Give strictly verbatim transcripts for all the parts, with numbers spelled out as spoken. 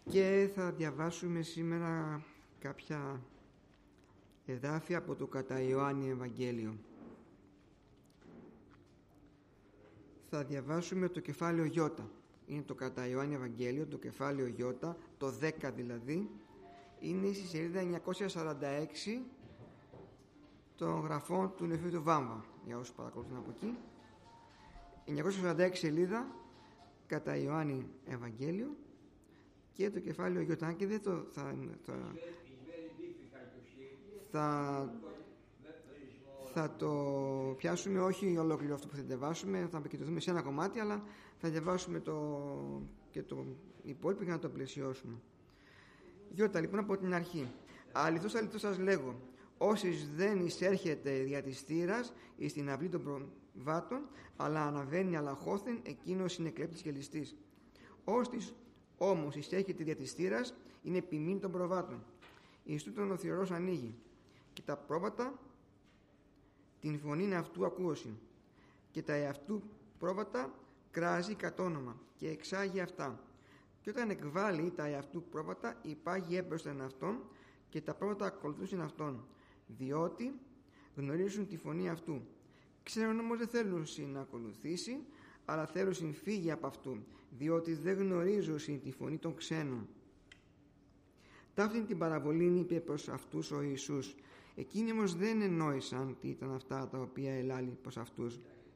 και θα διαβάσουμε σήμερα κάποια εδάφια από το κατά Ιωάννη Ευαγγέλιο. Θα διαβάσουμε το κεφάλαιο Ι. Είναι το κατά Ιωάννη Ευαγγέλιο, το κεφάλαιο Ι, το δέκα δηλαδή. Είναι στη σελίδα εννιακόσια σαράντα έξι των γραφών του Νεφείου του Βάμβα, για όσους παρακολουθούν από εκεί. εννιακόσια σαράντα έξι σελίδα κατά Ιωάννη Ευαγγέλιο και το κεφάλαιο Ι. Και δεν το θα, θα, θα, θα το πιάσουμε, όχι ολόκληρο αυτό που θα διαβάσουμε, θα επικεντρωθούμε σε ένα κομμάτι, αλλά θα διαβάσουμε το, και το υπόλοιπο για να το πλαισιώσουμε. Ι, λοιπόν, από την αρχή. Αληθώς, αληθώς σας λέγω, όσοι δεν εισέρχεται δια της θύρας εις την αυλή των προβάτων, αλλά αναβαίνει αλαχώθεν, εκείνος είναι κλέπτης και ληστής. Όστις όμως εισέρχεται δια της θύρας, είναι ποιμήν των προβάτων. Εις τούτον ο θυρωρός ανοίγει, και τα πρόβατα την φωνήν αυτού ακούωση, και τα εαυτού πρόβατα κράζει κατ' όνομα, και εξάγει αυτά. Και όταν εκβάλλει τα εαυτού πρόβατα, υπάγει έμπροσθεν αυτόν, και τα πρόβατα ακολουθούσαν αυτόν, διότι γνωρίζουν τη φωνή αυτού. Ξέρουν όμως δεν θέλουν να ακολουθήσει, αλλά θέλουν φύγει από αυτού, διότι δεν γνωρίζουν τη φωνή των ξένων. Ταύτην την παραβολήν είπε προς αυτούς ο Ιησούς. Εκείνοι όμως δεν εννόησαν τι ήταν αυτά τα οποία ελάλη προς αυτούς.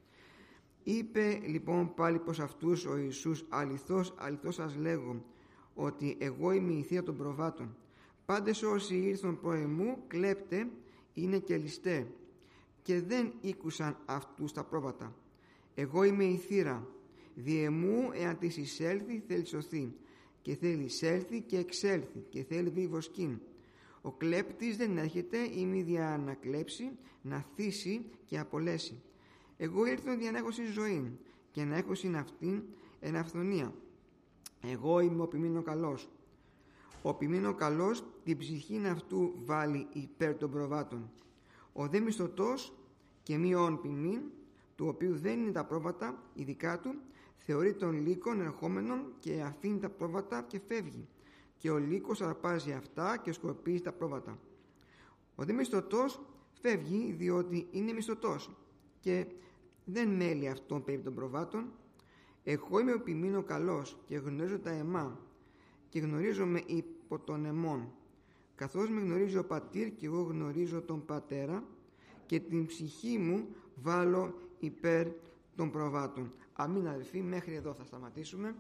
Είπε λοιπόν πάλι προς αυτούς ο Ιησούς, αληθώς, αληθώς σας λέγω, ότι εγώ είμαι η θύρα των προβάτων. Πάντες όσοι ήρθαν προ εμού κλέπτε είναι και ληστέ, και δεν ήκουσαν αυτούς τα πρόβατα. Εγώ είμαι η θύρα, δι' εμού εάν της εισέλθει θέλει σωθεί, και θέλει εισέλθει και εξέλθει, και θέλει δει βοσκήν. Ο κλέπτης δεν έρχεται ημί δια να κλέψει, να θύσει και απολέσει. Εγώ ήρθα για να έχω ζωή, και να έχω συν αυτήν εν αυθονία. Εγώ είμαι ο ποιμήν ο καλός. Ο ποιμήν ο καλός την ψυχήν αυτού βάλει υπέρ των προβάτων. Ο δε μισθωτός και μη όν ποιμήν, του οποίου δεν είναι τα πρόβατα ειδικά του, θεωρεί τον λύκον ερχόμενον και αφήνει τα πρόβατα και φεύγει. Και ο λύκος αρπάζει αυτά και σκορπίζει τα πρόβατα. Ο δε μισθωτός φεύγει διότι είναι μισθωτός και δεν μέλει αυτόν περί των προβάτων. Εγώ είμαι ο ποιμήν ο καλός και γνωρίζω τα αιμά και γνωρίζομαι υπό τον αιμών. Καθώς με γνωρίζει ο πατήρ και εγώ γνωρίζω τον πατέρα, και την ψυχή μου βάλω υπέρ των προβάτων. Αμήν αδελφοί, μέχρι εδώ θα σταματήσουμε.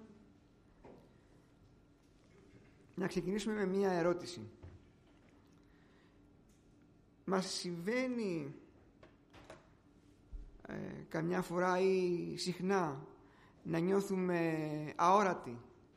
Να ξεκινήσουμε με μία ερώτηση. Μας συμβαίνει ε, καμιά φορά ή συχνά να νιώθουμε αόρατοι?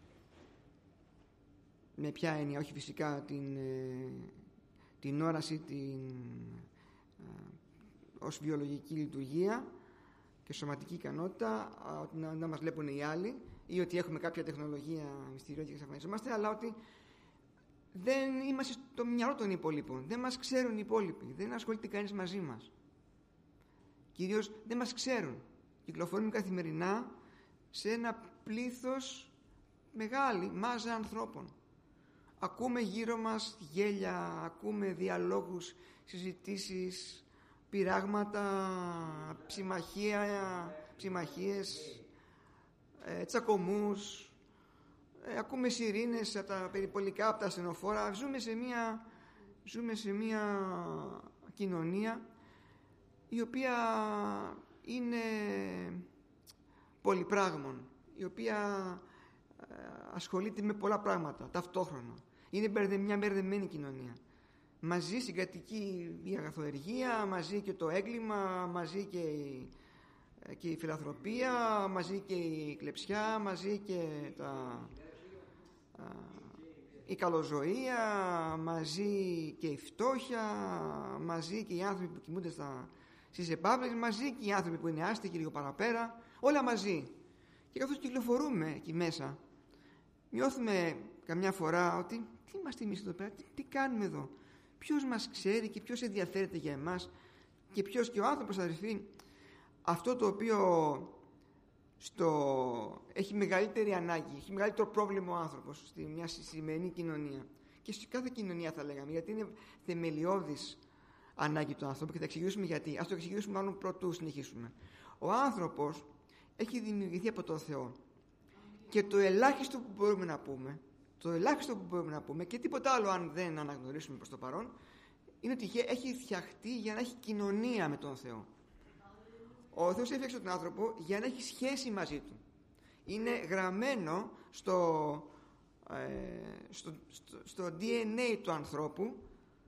Με ποια έννοια? Όχι φυσικά την, ε, την όραση την, ε, ως βιολογική λειτουργία και σωματική ικανότητα, ότι να, να μας βλέπουν οι άλλοι, ή ότι έχουμε κάποια τεχνολογία μυστηριώδη και εξαφανιζόμαστε, αλλά ότι δεν είμαστε στο μυαλό των υπόλοιπων, δεν μας ξέρουν οι υπόλοιποι, δεν ασχολείται κανείς μαζί μας, κυρίως δεν μας ξέρουν. Κυκλοφορούμε καθημερινά σε ένα πλήθος, μεγάλη μάζα ανθρώπων. Ακούμε γύρω μας γέλια, ακούμε διαλόγους, συζητήσεις, πειράγματα, ψημαχία, ψημαχίες, ε, τσακωμούς, ε, ακούμε σιρήνες από τα περιπολικά, από τα ασθενοφόρα. Ζούμε σε μια, ζούμε σε μια κοινωνία η οποία είναι πολυπράγμων, η οποία ε, ασχολείται με πολλά πράγματα ταυτόχρονα. Είναι μια μπερδεμένη κοινωνία. Μαζί συγκατοικεί η αγαθοεργία, μαζί και το έγκλημα, μαζί και η, και η φιλανθρωπία, μαζί και η κλεψιά, μαζί και τα, α, η καλοζωία, μαζί και η φτώχεια, μαζί και οι άνθρωποι που κοιμούνται στα, στις επάβλες, μαζί και οι άνθρωποι που είναι άστικοι λίγο παραπέρα, όλα μαζί. Και καθώς κυκλοφορούμε εκεί μέσα, νιώθουμε καμιά φορά ότι τι είμαστε εμείς εδώ πέρα, τι, τι κάνουμε εδώ, ποιος μας ξέρει και ποιος ενδιαφέρεται για εμάς, και ποιος, και ο άνθρωπος, αδερφοί, αυτό το οποίο στο... έχει μεγαλύτερη ανάγκη, έχει μεγαλύτερο πρόβλημα ο άνθρωπος στη μια σημερινή κοινωνία. Και σε κάθε κοινωνία θα λέγαμε, γιατί είναι θεμελιώδης ανάγκη του άνθρωπου και θα εξηγήσουμε γιατί. Ας το εξηγήσουμε μάλλον πρωτού συνεχίσουμε. Ο άνθρωπος έχει δημιουργηθεί από τον Θεό. Και το ελάχιστο που μπορούμε να πούμε, το ελάχιστο που μπορούμε να πούμε και τίποτα άλλο αν δεν αναγνωρίσουμε προς το παρόν, είναι ότι έχει φτιαχτεί για να έχει κοινωνία με τον Θεό. Ο Θεός έφτιαξε τον άνθρωπο για να έχει σχέση μαζί του. Είναι γραμμένο στο, ε, στο, στο, στο ντι εν έι του ανθρώπου,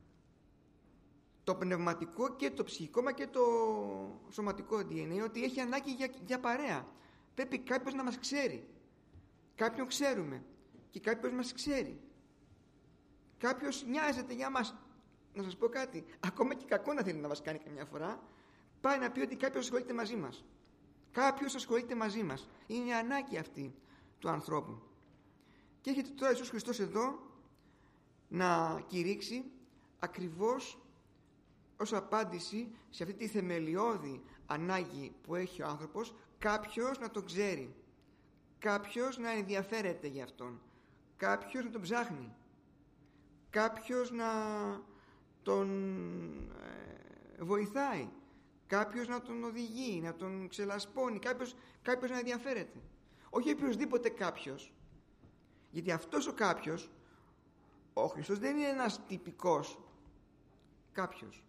το πνευματικό και το ψυχικό μα και το σωματικό ντι εν έι, ότι έχει ανάγκη για, για παρέα. Πρέπει κάποιος να μας ξέρει. Κάποιον ξέρουμε και κάποιος μας ξέρει. Κάποιος νοιάζεται για μας. Να σας πω κάτι, ακόμα και κακό να θέλει να μας κάνει καμιά φορά, πάει να πει ότι κάποιος ασχολείται μαζί μας. Κάποιος ασχολείται μαζί μας. Είναι η ανάγκη αυτή του ανθρώπου. Και έχετε τώρα Ιησούς Χριστός εδώ να κηρύξει ακριβώς ως απάντηση σε αυτή τη θεμελιώδη ανάγκη που έχει ο άνθρωπος, κάποιος να τον ξέρει, κάποιος να ενδιαφέρεται για αυτόν, κάποιος να τον ψάχνει, κάποιος να τον ε, βοηθάει, κάποιος να τον οδηγεί, να τον ξελασπώνει, κάποιος, κάποιος να ενδιαφέρεται. Όχι οποιοσδήποτε κάποιος, γιατί αυτός ο κάποιος, ο Χριστός δεν είναι ένας τυπικός κάποιος.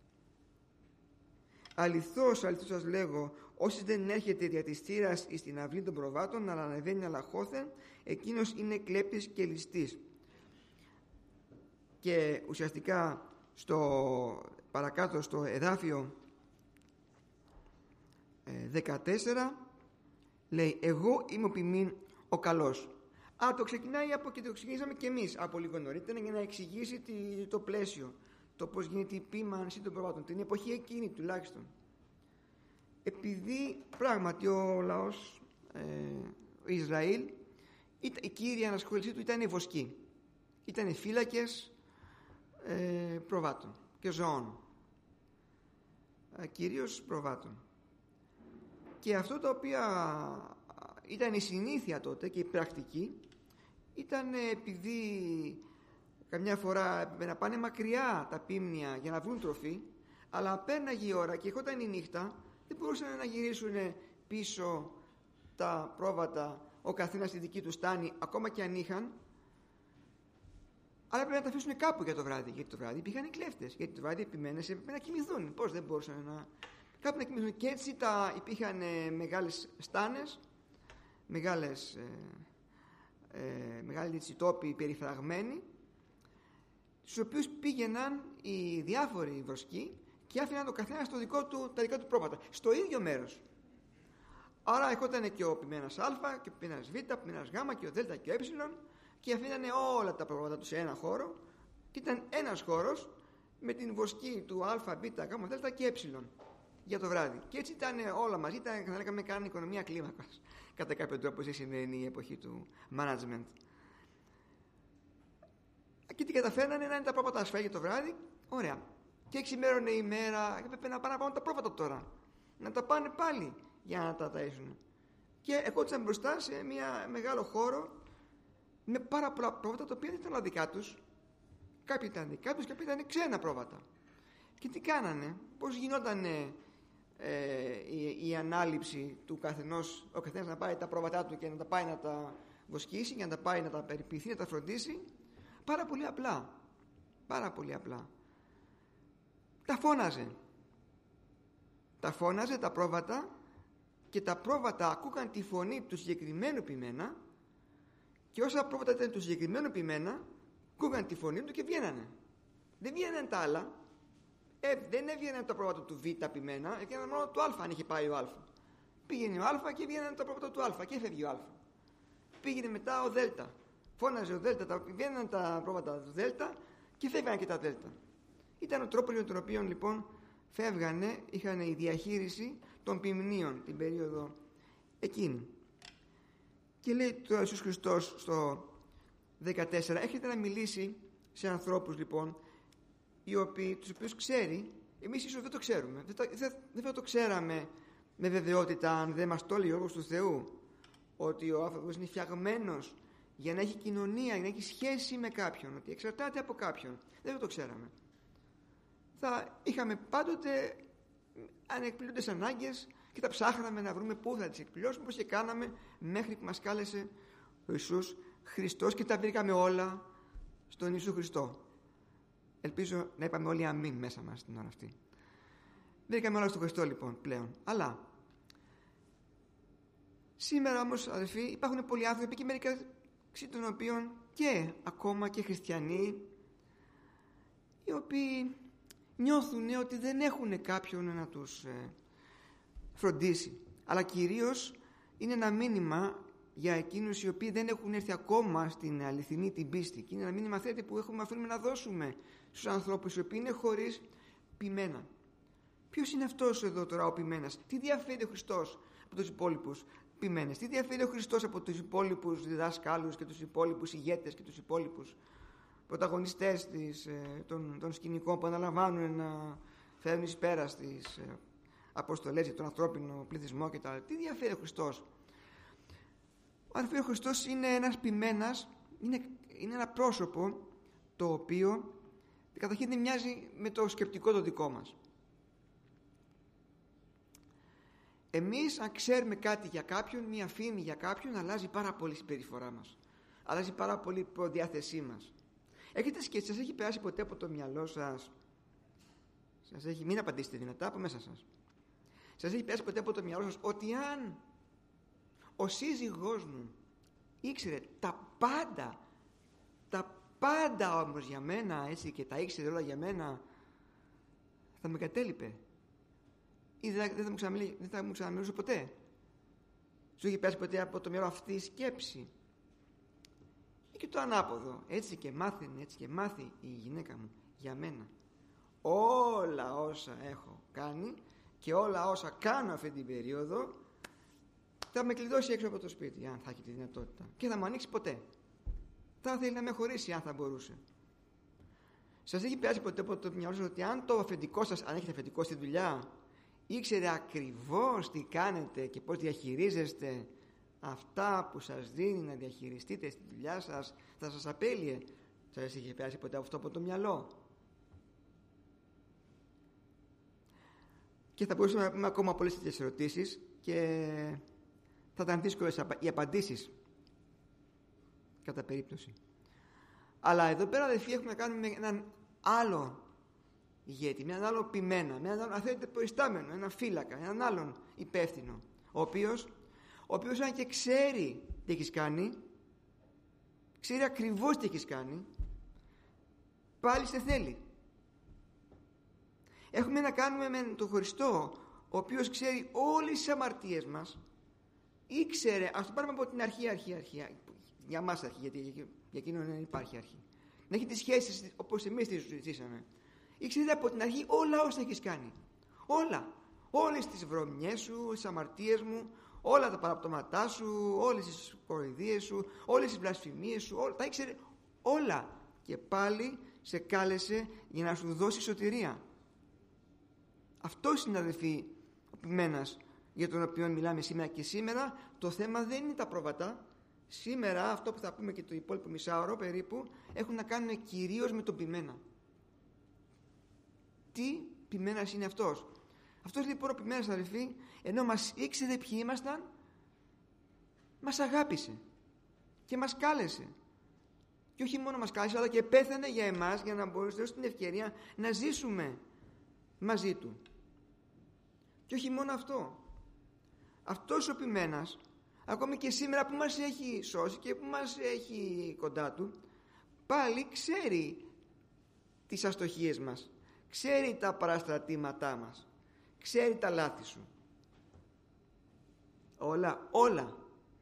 Αληθώς, αληθώς σας λέγω, όσοι δεν έρχεται δια της θύρας εις την αυλή των προβάτων, αλλά ανεβαίνει αλαχώθεν, εκείνος είναι κλέπτης και ληστής. Και ουσιαστικά στο παρακάτω στο εδάφιο ε, δεκατέσσερα λέει, εγώ είμαι ο ποιμήν ο καλός. Α, το ξεκινάει από, και το ξεκινήσαμε και εμείς από λίγο νωρίτερα για να εξηγήσει τη, το πλαίσιο, το πώς γίνεται η ποίμανση των προβάτων, την εποχή εκείνη τουλάχιστον. Επειδή πράγματι ο λαός ε, ο Ισραήλ, η κύρια ανασχόλησή του ήταν οι βοσκοί, ήταν οι φύλακες ε, προβάτων και ζώων, ε, κυρίως προβάτων. Και αυτό το οποίο ήταν η συνήθεια τότε και η πρακτική ήταν επειδή καμιά φορά έπρεπε να πάνε μακριά τα πίμνια για να βρουν τροφή, αλλά πέρναγε η ώρα και ερχόταν η νύχτα, δεν μπορούσαν να γυρίσουν πίσω τα πρόβατα ο καθένας στη δική του στάνη, ακόμα και αν είχαν, αλλά έπρεπε να τα αφήσουν κάπου για το βράδυ, γιατί το βράδυ υπήρχαν οι κλέφτες, γιατί το βράδυ επιμένες έπρεπε να κοιμηθούν. Πώς δεν μπορούσαν να κάπου να κοιμηθούν? Και έτσι τα, υπήρχαν ε, μεγάλες στάνες, μεγάλες ε, ε, μεγάλοι έτσι, τόποι περιφραγμένοι, στους οποίους πήγαιναν οι διάφοροι βοσκοί και άφηναν το καθένα στο δικό του, τα δικά του πρόβατα, στο ίδιο μέρος. Άρα ερχόταν και ο ποιμένας Α και ο ποιμένας Β, ο ποιμένας Γ και ο Δ και ο Ε και αφήνανε όλα τα πρόβατα του σε ένα χώρο και ήταν ένας χώρος με την βοσκή του Α, Β, Γ, Δ και Ε για το βράδυ. Και έτσι ήταν όλα μαζί, ήταν, θα λέγαμε, κάνανε οικονομία κλίμακας κατά κάποιο τρόπο σε σημερινή εποχή του management. Και τι καταφέρνανε? Να είναι τα πρόβατα ασφαλή το βράδυ, ωραία. Και εξημέρωνε η μέρα, έπρεπε να πάνε να πάρουν τα πρόβατα τώρα, να τα πάνε πάλι για να τα ταΐσουν. Και ερχόντουσαν μπροστά σε μια μεγάλο χώρο με πάρα πολλά πρόβατα, τα οποία δεν ήταν δικά τους. Κάποιοι ήταν δικά τους και κάποιοι ήταν ξένα πρόβατα. Και τι κάνανε? Πώς γινόταν ε, η, η ανάληψη του καθενός, ο καθένας να πάρει τα πρόβατά του και να τα πάει να τα βοσκήσει, για να τα πάει να τα περιποιηθεί, να τα φροντίσει? Πάρα πολύ απλά. Πάρα πολύ απλά. Τα φώναζε. Τα φώναζε τα πρόβατα και τα πρόβατα ακούγαν τη φωνή του συγκεκριμένου ποιμένα και όσα πρόβατα ήταν του συγκεκριμένου ποιμένα ακούγαν τη φωνή του και βγαίνανε. Δεν βγαίνανε τα άλλα. Ε, δεν έβγαιναν τα πρόβατα του Β ποιμένα, έβγαιναν μόνο του Α αν είχε πάει ο Α. Πήγαινε ο Α και βγαίνανε τα πρόβατα του Α και έφευγε ο Α. Πήγαινε μετά ο Δ. Φώναζε ο Δ, τα, βγαίναν τα πρόβατα του Δ και φεύγανε και τα Δ. Ήταν ο τρόπος για τον οποίο λοιπόν φεύγανε, είχαν η διαχείριση των ποιμνίων την περίοδο εκείνη. Και λέει το Ιησούς Χριστός στο δεκατέσσερα, έχετε να μιλήσει σε ανθρώπους λοιπόν οι οποίοι, τους οποίους ξέρει, εμείς ίσως δεν το ξέρουμε, δεν, το, δεν, δεν το ξέραμε με βεβαιότητα, αν δεν μας το λέει ο Λόγος του Θεού, ότι ο άνθρωπος είναι φτιαγμένος για να έχει κοινωνία, για να έχει σχέση με κάποιον, ότι εξαρτάται από κάποιον. Δεν το ξέραμε. Θα είχαμε πάντοτε ανεκπληρώτες ανάγκες και τα ψάχναμε να βρούμε πού θα τις εκπληρώσουμε, όπως και κάναμε μέχρι που μας κάλεσε ο Ιησούς Χριστός και τα βρήκαμε όλα στον Ιησού Χριστό. Ελπίζω να είπαμε όλοι αμήν μέσα μας την ώρα αυτή. Βρήκαμε όλα στον Χριστό λοιπόν πλέον. Αλλά σήμερα όμως, αδελφοί, υπάρχουν πολλοί άνθρωποι και μερικά των οποίων και ακόμα και χριστιανοί, οι οποίοι νιώθουν ότι δεν έχουν κάποιον να τους ε, φροντίσει. Αλλά κυρίως είναι ένα μήνυμα για εκείνους οι οποίοι δεν έχουν έρθει ακόμα στην αληθινή την πίστη. Και είναι ένα μήνυμα, θέλετε, που έχουμε αφήνουμε να δώσουμε στους ανθρώπους οι οποίοι είναι χωρίς ποιμένα. Ποιος είναι αυτός εδώ τώρα ο ποιμένας? Τι διαφέρει ο Χριστός από τους υπόλοιπους ποιμένες? Τι διαφέρει ο Χριστός από τους υπόλοιπους διδάσκαλους και τους υπόλοιπους ηγέτες και τους υπόλοιπους πρωταγωνιστές της, των, των σκηνικών που αναλαμβάνουν να φέρουν εις πέρα στις αποστολές για τον ανθρώπινο πληθυσμό κτλ. Τι διαφέρει ο Χριστός? Ο ο Χριστός είναι ένας ποιμένας, είναι, είναι ένα πρόσωπο το οποίο καταρχήν δεν μοιάζει με το σκεπτικό το δικό μας. Εμείς, αν ξέρουμε κάτι για κάποιον, μία φήμη για κάποιον, αλλάζει πάρα πολύ η συμπεριφορά μας. Αλλάζει πάρα πολύ η προδιάθεσή μας. Έχετε σκεφτεί, σας έχει περάσει ποτέ από το μυαλό σας, σας έχει, μην απαντήσετε δυνατά από μέσα σας, σας έχει περάσει ποτέ από το μυαλό σας ότι αν ο σύζυγός μου ήξερε τα πάντα, τα πάντα όμως για μένα, έτσι, και τα ήξερε όλα για μένα, θα με κατέλειπε ή δεν θα μου, δεν θα μου ξαναμιλούσε ποτέ? Σου έχει πέσει ποτέ από το μυαλό αυτή η σκέψη? Ή και το ανάποδο, έτσι και μάθαινε, έτσι και μάθει η γυναίκα μου για μένα όλα όσα έχω κάνει και όλα όσα κάνω αυτή την περίοδο, θα με κλειδώσει έξω από το σπίτι, αν θα έχει τη δυνατότητα, και θα μου ανοίξει ποτέ. Θα θέλει να με χωρίσει αν θα μπορούσε. Σας έχει πιάσει ποτέ από το μυαλό σας ότι αν το αφεντικό σας, αν έχετε αφεντικό στη δουλειά, ήξερε ακριβώς τι κάνετε και πώς διαχειρίζεστε αυτά που σας δίνει να διαχειριστείτε στη δουλειά σας, θα σας απέλυε? Σας είχε πιάσει ποτέ αυτό από το μυαλό? Και θα μπορούσαμε να πούμε ακόμα πολλές τέτοιες ερωτήσεις και θα ήταν δύσκολες οι απαντήσεις κατά περίπτωση. Αλλά εδώ πέρα, αδελφοί, έχουμε να κάνουμε με έναν άλλο ηγέτη, με έναν άλλο ποιμένα, με έναν άλλο, αν θέλετε, προϊστάμενο, έναν φύλακα, έναν άλλον υπεύθυνο, ο οποίος, ο οποίος αν και ξέρει τι έχεις κάνει, ξέρει ακριβώς τι έχεις κάνει, πάλι σε θέλει. Έχουμε να κάνουμε με τον Χριστό, ο οποίος ξέρει όλες τις αμαρτίες μας. Ήξερε, ας το πάρουμε από την αρχή, αρχή, αρχή, για μας αρχή, γιατί για εκείνον δεν υπάρχει αρχή. Να έχει τις σχέσεις όπως εμείς τις ζήσαμε. Ήξερε από την αρχή όλα όσα έχεις κάνει. Όλα. Όλες τις βρωμιές σου, τις αμαρτίες μου, όλα τα παραπτώματά σου, όλες τις κοροϊδίες σου, όλες τις βλασφημίες σου, όλα, τα ήξερε όλα. Και πάλι σε κάλεσε για να σου δώσει σωτηρία. Αυτός είναι, αδελφοί, ο ποιμένας για τον οποίο μιλάμε σήμερα. Και σήμερα το θέμα δεν είναι τα πρόβατα. Σήμερα αυτό που θα πούμε και το υπόλοιπο μισάωρο περίπου έχουν να κάνουν κυρίως με τον ποιμένα. Τι ποιμένας είναι αυτός? Αυτός λοιπόν ο ποιμένας, αδελφοί, ενώ μας ήξερε ποιοι ήμασταν, μας αγάπησε και μας κάλεσε. Και όχι μόνο μας κάλεσε, αλλά και πέθανε για εμάς, για να μπορούμε να δώσουμε την ευκαιρία να ζήσουμε μαζί του. Και όχι μόνο αυτό. Αυτός ο ποιμένας, ακόμη και σήμερα που μας έχει σώσει και που μας έχει κοντά του, πάλι ξέρει τις αστοχίες μας, ξέρει τα παραστρατήματά μας, ξέρει τα λάθη σου. Όλα, όλα.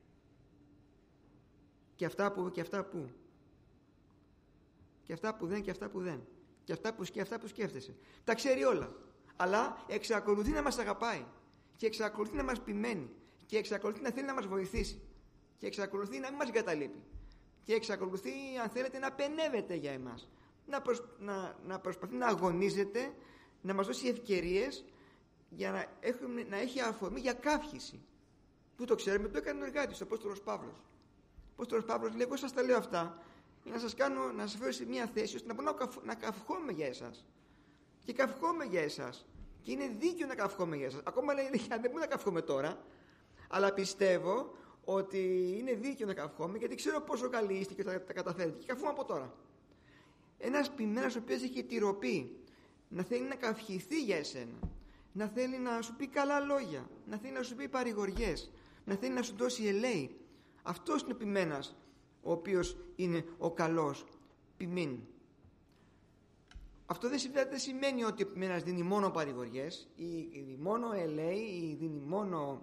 Και αυτά που, και αυτά που. Και αυτά που δεν, και αυτά που δεν. Και αυτά που, και αυτά που σκέφτεσαι. Τα ξέρει όλα. Αλλά εξακολουθεί να μας αγαπάει. Και εξακολουθεί να μας ποιμένει. Και εξακολουθεί να θέλει να μας βοηθήσει. Και εξακολουθεί να μην μας εγκαταλείπει. Και εξακολουθεί, αν θέλετε, να πενεύεται για εμάς. Να, προσ, να, να προσπαθεί να αγωνίζεται, να μας δώσει ευκαιρίες για να, έχουμε, να έχει αφορμή για καύχηση. Που το ξέρουμε, το έκανε ο εργάτης, ο Απόστολος Παύλος. Ο Απόστολος Παύλος λέει: εγώ σας τα λέω αυτά για να σας κάνω, να σας φέρω σε μια θέση ώστε να μπορώ να, καυ, να καυχόμαι για εσάς. Και καυχόμαι για εσάς. Και είναι δίκαιο να καυχόμαι για εσάς. Ακόμα λέει: δεν μπορώ να καυχόμαι τώρα, αλλά πιστεύω ότι είναι δίκαιο να καυχόμαι, γιατί ξέρω πόσο καλοί είστε και θα τα καταφέρετε. Και καυχόμαι από τώρα. Ένας ποιμένας ο οποίος έχει τη ροπή να θέλει να καυχηθεί για εσένα, να θέλει να σου πει καλά λόγια, να θέλει να σου πει παρηγοριές, να θέλει να σου δώσει ελέη. Αυτός είναι ο ποιμένας, ο οποίος είναι ο καλός ποιμήν. Αυτό δεν σημαίνει ότι ο ποιμένας δίνει μόνο παρηγοριές ή δίνει μόνο ελέη ή δίνει μόνο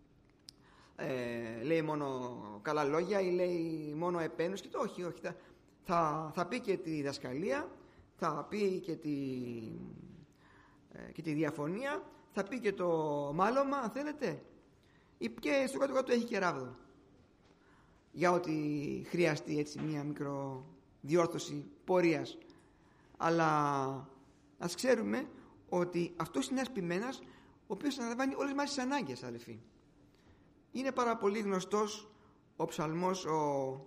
ε, λέει μόνο καλά λόγια ή λέει μόνο επένους. Και το όχι, όχι θα, θα, θα πει και τη διδασκαλία, θα πει και τη, ε, και τη διαφωνία, θα πει και το μάλωμα αν θέλετε, και στο κάτω κάτω έχει και ράβδο για ότι χρειαστεί έτσι μία μικρό διόρθωση πορείας. Αλλά ας ξέρουμε ότι αυτός είναι ένας ποιμένας ο οποίος αναλαμβάνει όλες μας τις ανάγκες, αδελφοί. Είναι πάρα πολύ γνωστός ο ψαλμός ο,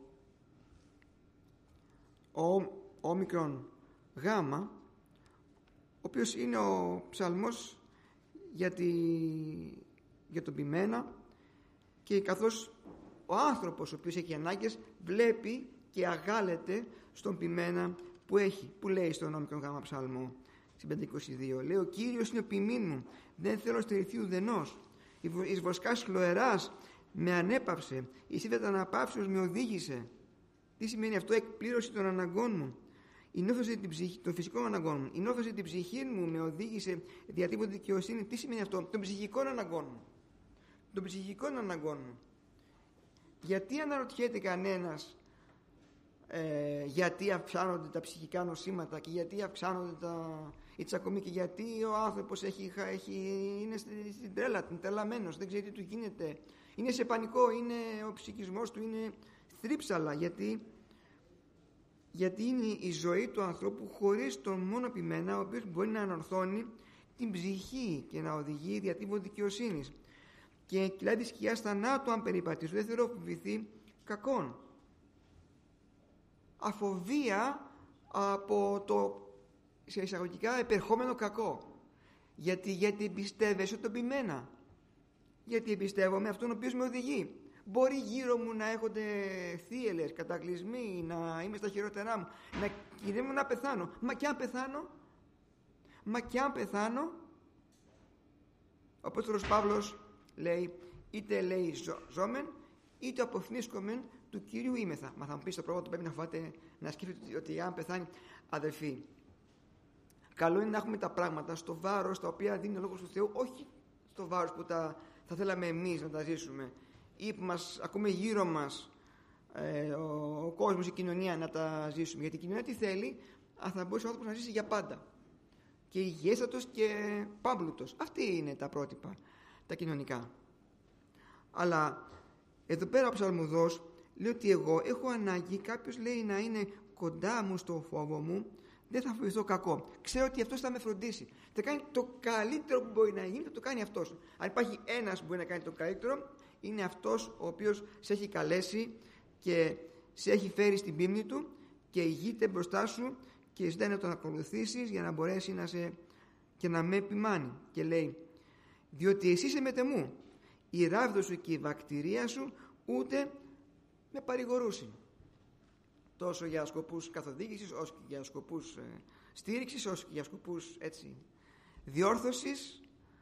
ο όμικρον γάμα, ο οποίος είναι ο ψαλμός για, τη, για τον ποιμένα, και καθώς ο άνθρωπος ο οποίος έχει ανάγκες βλέπει και αγάλεται στον ποιμένα που έχει, που λέει στον όμικρον γάμα ψαλμό στην πεντακόσια είκοσι δύο, λέει: ο Κύριος είναι ο ποιμήν μου, δεν θέλω στερηθεί ουδενός. Εις βοσκάς χλωεράς με ανέπαυσε, εις ύδατα αναπαύσεως με οδήγησε. Τι σημαίνει αυτό? Εκπλήρωση των αναγκών μου. Ενώθωσε την ψυχή, των φυσικών αναγκών μου. Ενώθωσε την ψυχή μου, με οδήγησε διατύπωση δικαιοσύνη. Τι σημαίνει αυτό? Των ψυχικών αναγκών μου. Των ψυχικών αναγκών μου. Γιατί αναρωτιέται κανένας ε, γιατί αυξάνονται τα ψυχικά νοσήματα και γιατί αυξάνονται τα, οι τσακωμοί, και γιατί ο άνθρωπος έχει, έχει, είναι στην τρέλα, την τρελαμένος, δεν ξέρει τι του γίνεται, είναι σε πανικό, είναι ο ψυχισμός του είναι θρύψαλα, γιατί, γιατί είναι η ζωή του ανθρώπου χωρίς τον μόνο ποιμένα, ο οποίος μπορεί να ανορθώνει την ψυχή και να οδηγεί διατύπωση δικαιοσύνης. Και κυλάει τη σκιά θανάτου αν περιπατήσω, δεν θέλω φοβηθεί κακόν. Αφοβία από το σε εισαγωγικά επερχόμενο κακό. Γιατί, γιατί εμπιστεύεσαι τον ποιμένα. Γιατί εμπιστεύομαι αυτόν ο οποίος με οδηγεί. Μπορεί γύρω μου να έχονται θύελες, κατακλυσμοί, να είμαι στα χειρότερά μου, να κινδυνεύω να πεθάνω. Μα και αν πεθάνω, μα και αν πεθάνω, ο Απόστολος Παύλος λέει, είτε λέει ζω, ζώμεν, είτε αποφνίσκομεν του Κυρίου ήμεθα. Μα θα μου πει στο πρώτο πρέπει να φοβάται, να σκέφτεται ότι αν πεθάνει. Αδελφοί, καλό είναι να έχουμε τα πράγματα στο βάρος τα οποία δίνει ο Λόγος του Θεού, όχι στο βάρος που τα, θα θέλαμε εμείς να τα ζήσουμε ή που μας ακούμε γύρω μας ε, ο, ο κόσμος, η κοινωνία να τα ζήσουμε. Γιατί η κοινωνία τι θέλει? Α, θα μπορούσε ο άνθρωπος να ζήσει για πάντα και υγιέστατος και πάμπλουτος. Αυτή είναι τα πρότυπα τα κοινωνικά. Αλλά εδώ πέρα ο ψαλμουδός λέει ότι εγώ έχω ανάγκη, κάποιος λέει, να είναι κοντά μου στο φόβο μου, δεν θα φοβηθώ κακό. Ξέρω ότι αυτός θα με φροντίσει. Θα κάνει το καλύτερο που μπορεί να γίνει, θα το κάνει αυτός. Αν υπάρχει ένας που μπορεί να κάνει το καλύτερο, είναι αυτός ο οποίος σε έχει καλέσει και σε έχει φέρει στην πίμνη του και ηγείται μπροστά σου και ζητάει να τον ακολουθήσεις για να μπορέσει να σε και να με επιμάνει. Και λέει, διότι εσύ είσαι μετεμού, η ράβδο σου και η βακτηρία σου ούτε με παρηγορούσιν. Τόσο για σκοπούς καθοδήγησης, όσο και για σκοπούς ε, στήριξης, όσο και για σκοπούς έτσι, διόρθωσης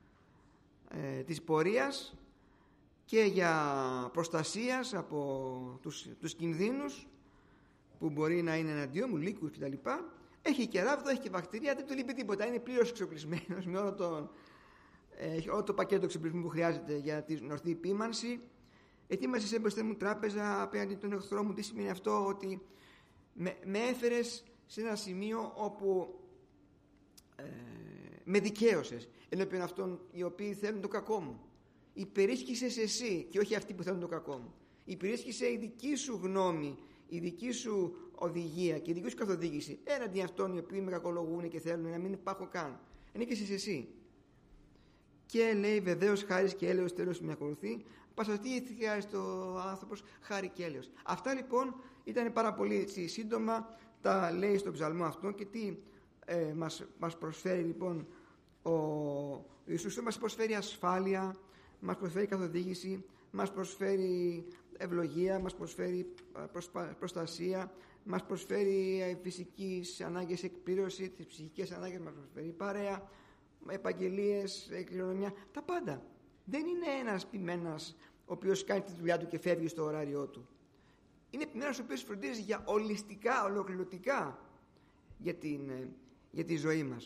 ε, της πορείας και για προστασίας από τους, τους κινδύνους που μπορεί να είναι εναντίον μου, λύκους κτλ. Έχει και ράβδο, έχει και βακτηρία, δεν του λείπει τίποτα, είναι πλήρως εξοπλισμένος με όλο το, ε, όλο το πακέτο εξοπλισμού που χρειάζεται για την ορθή επίμανση. Ετοίμασε σε μπροστά μου τράπεζα απέναντι τον εχθρό μου. Τι σημαίνει αυτό? Ότι με, με έφερες σε ένα σημείο όπου ε, με δικαίωσες ενώπιον αυτών οι οποίοι θέλουν το κακό μου. Υπερίσχυσες εσύ και όχι αυτοί που θέλουν το κακό μου. Υπερίσχυσε η δική σου γνώμη, η δική σου οδηγία και η δική σου καθοδήγηση έναντι αυτών οι οποίοι με κακολογούν και θέλουν να μην υπάρχω καν. Ανήκεσαι εσύ. και λέει βεβαίως χάρις και έλεος τέλος με ακολουθεί. Πάσα τι χρειάζεται ο άνθρωπος, χάρη και έλεος. Αυτά λοιπόν ήταν πάρα πολύ έτσι, σύντομα, τα λέει στον ψαλμό αυτό και τι ε, μας, μας προσφέρει λοιπόν ο Ιησούς. Μας προσφέρει ασφάλεια, μας προσφέρει καθοδήγηση, μας προσφέρει ευλογία, μας προσφέρει προσπα... προστασία, μας προσφέρει φυσικές ανάγκες εκπλήρωση, τις ψυχικές ανάγκες μας προσφέρει παρέα, επαγγελίες, κληρονομιά, τα πάντα. Δεν είναι ένας ποιμένας ο οποίος κάνει τη δουλειά του και φεύγει στο ωράριό του. Είναι ποιμένας ο οποίος φροντίζει για ολιστικά, ολοκληρωτικά για, την, για τη ζωή μας.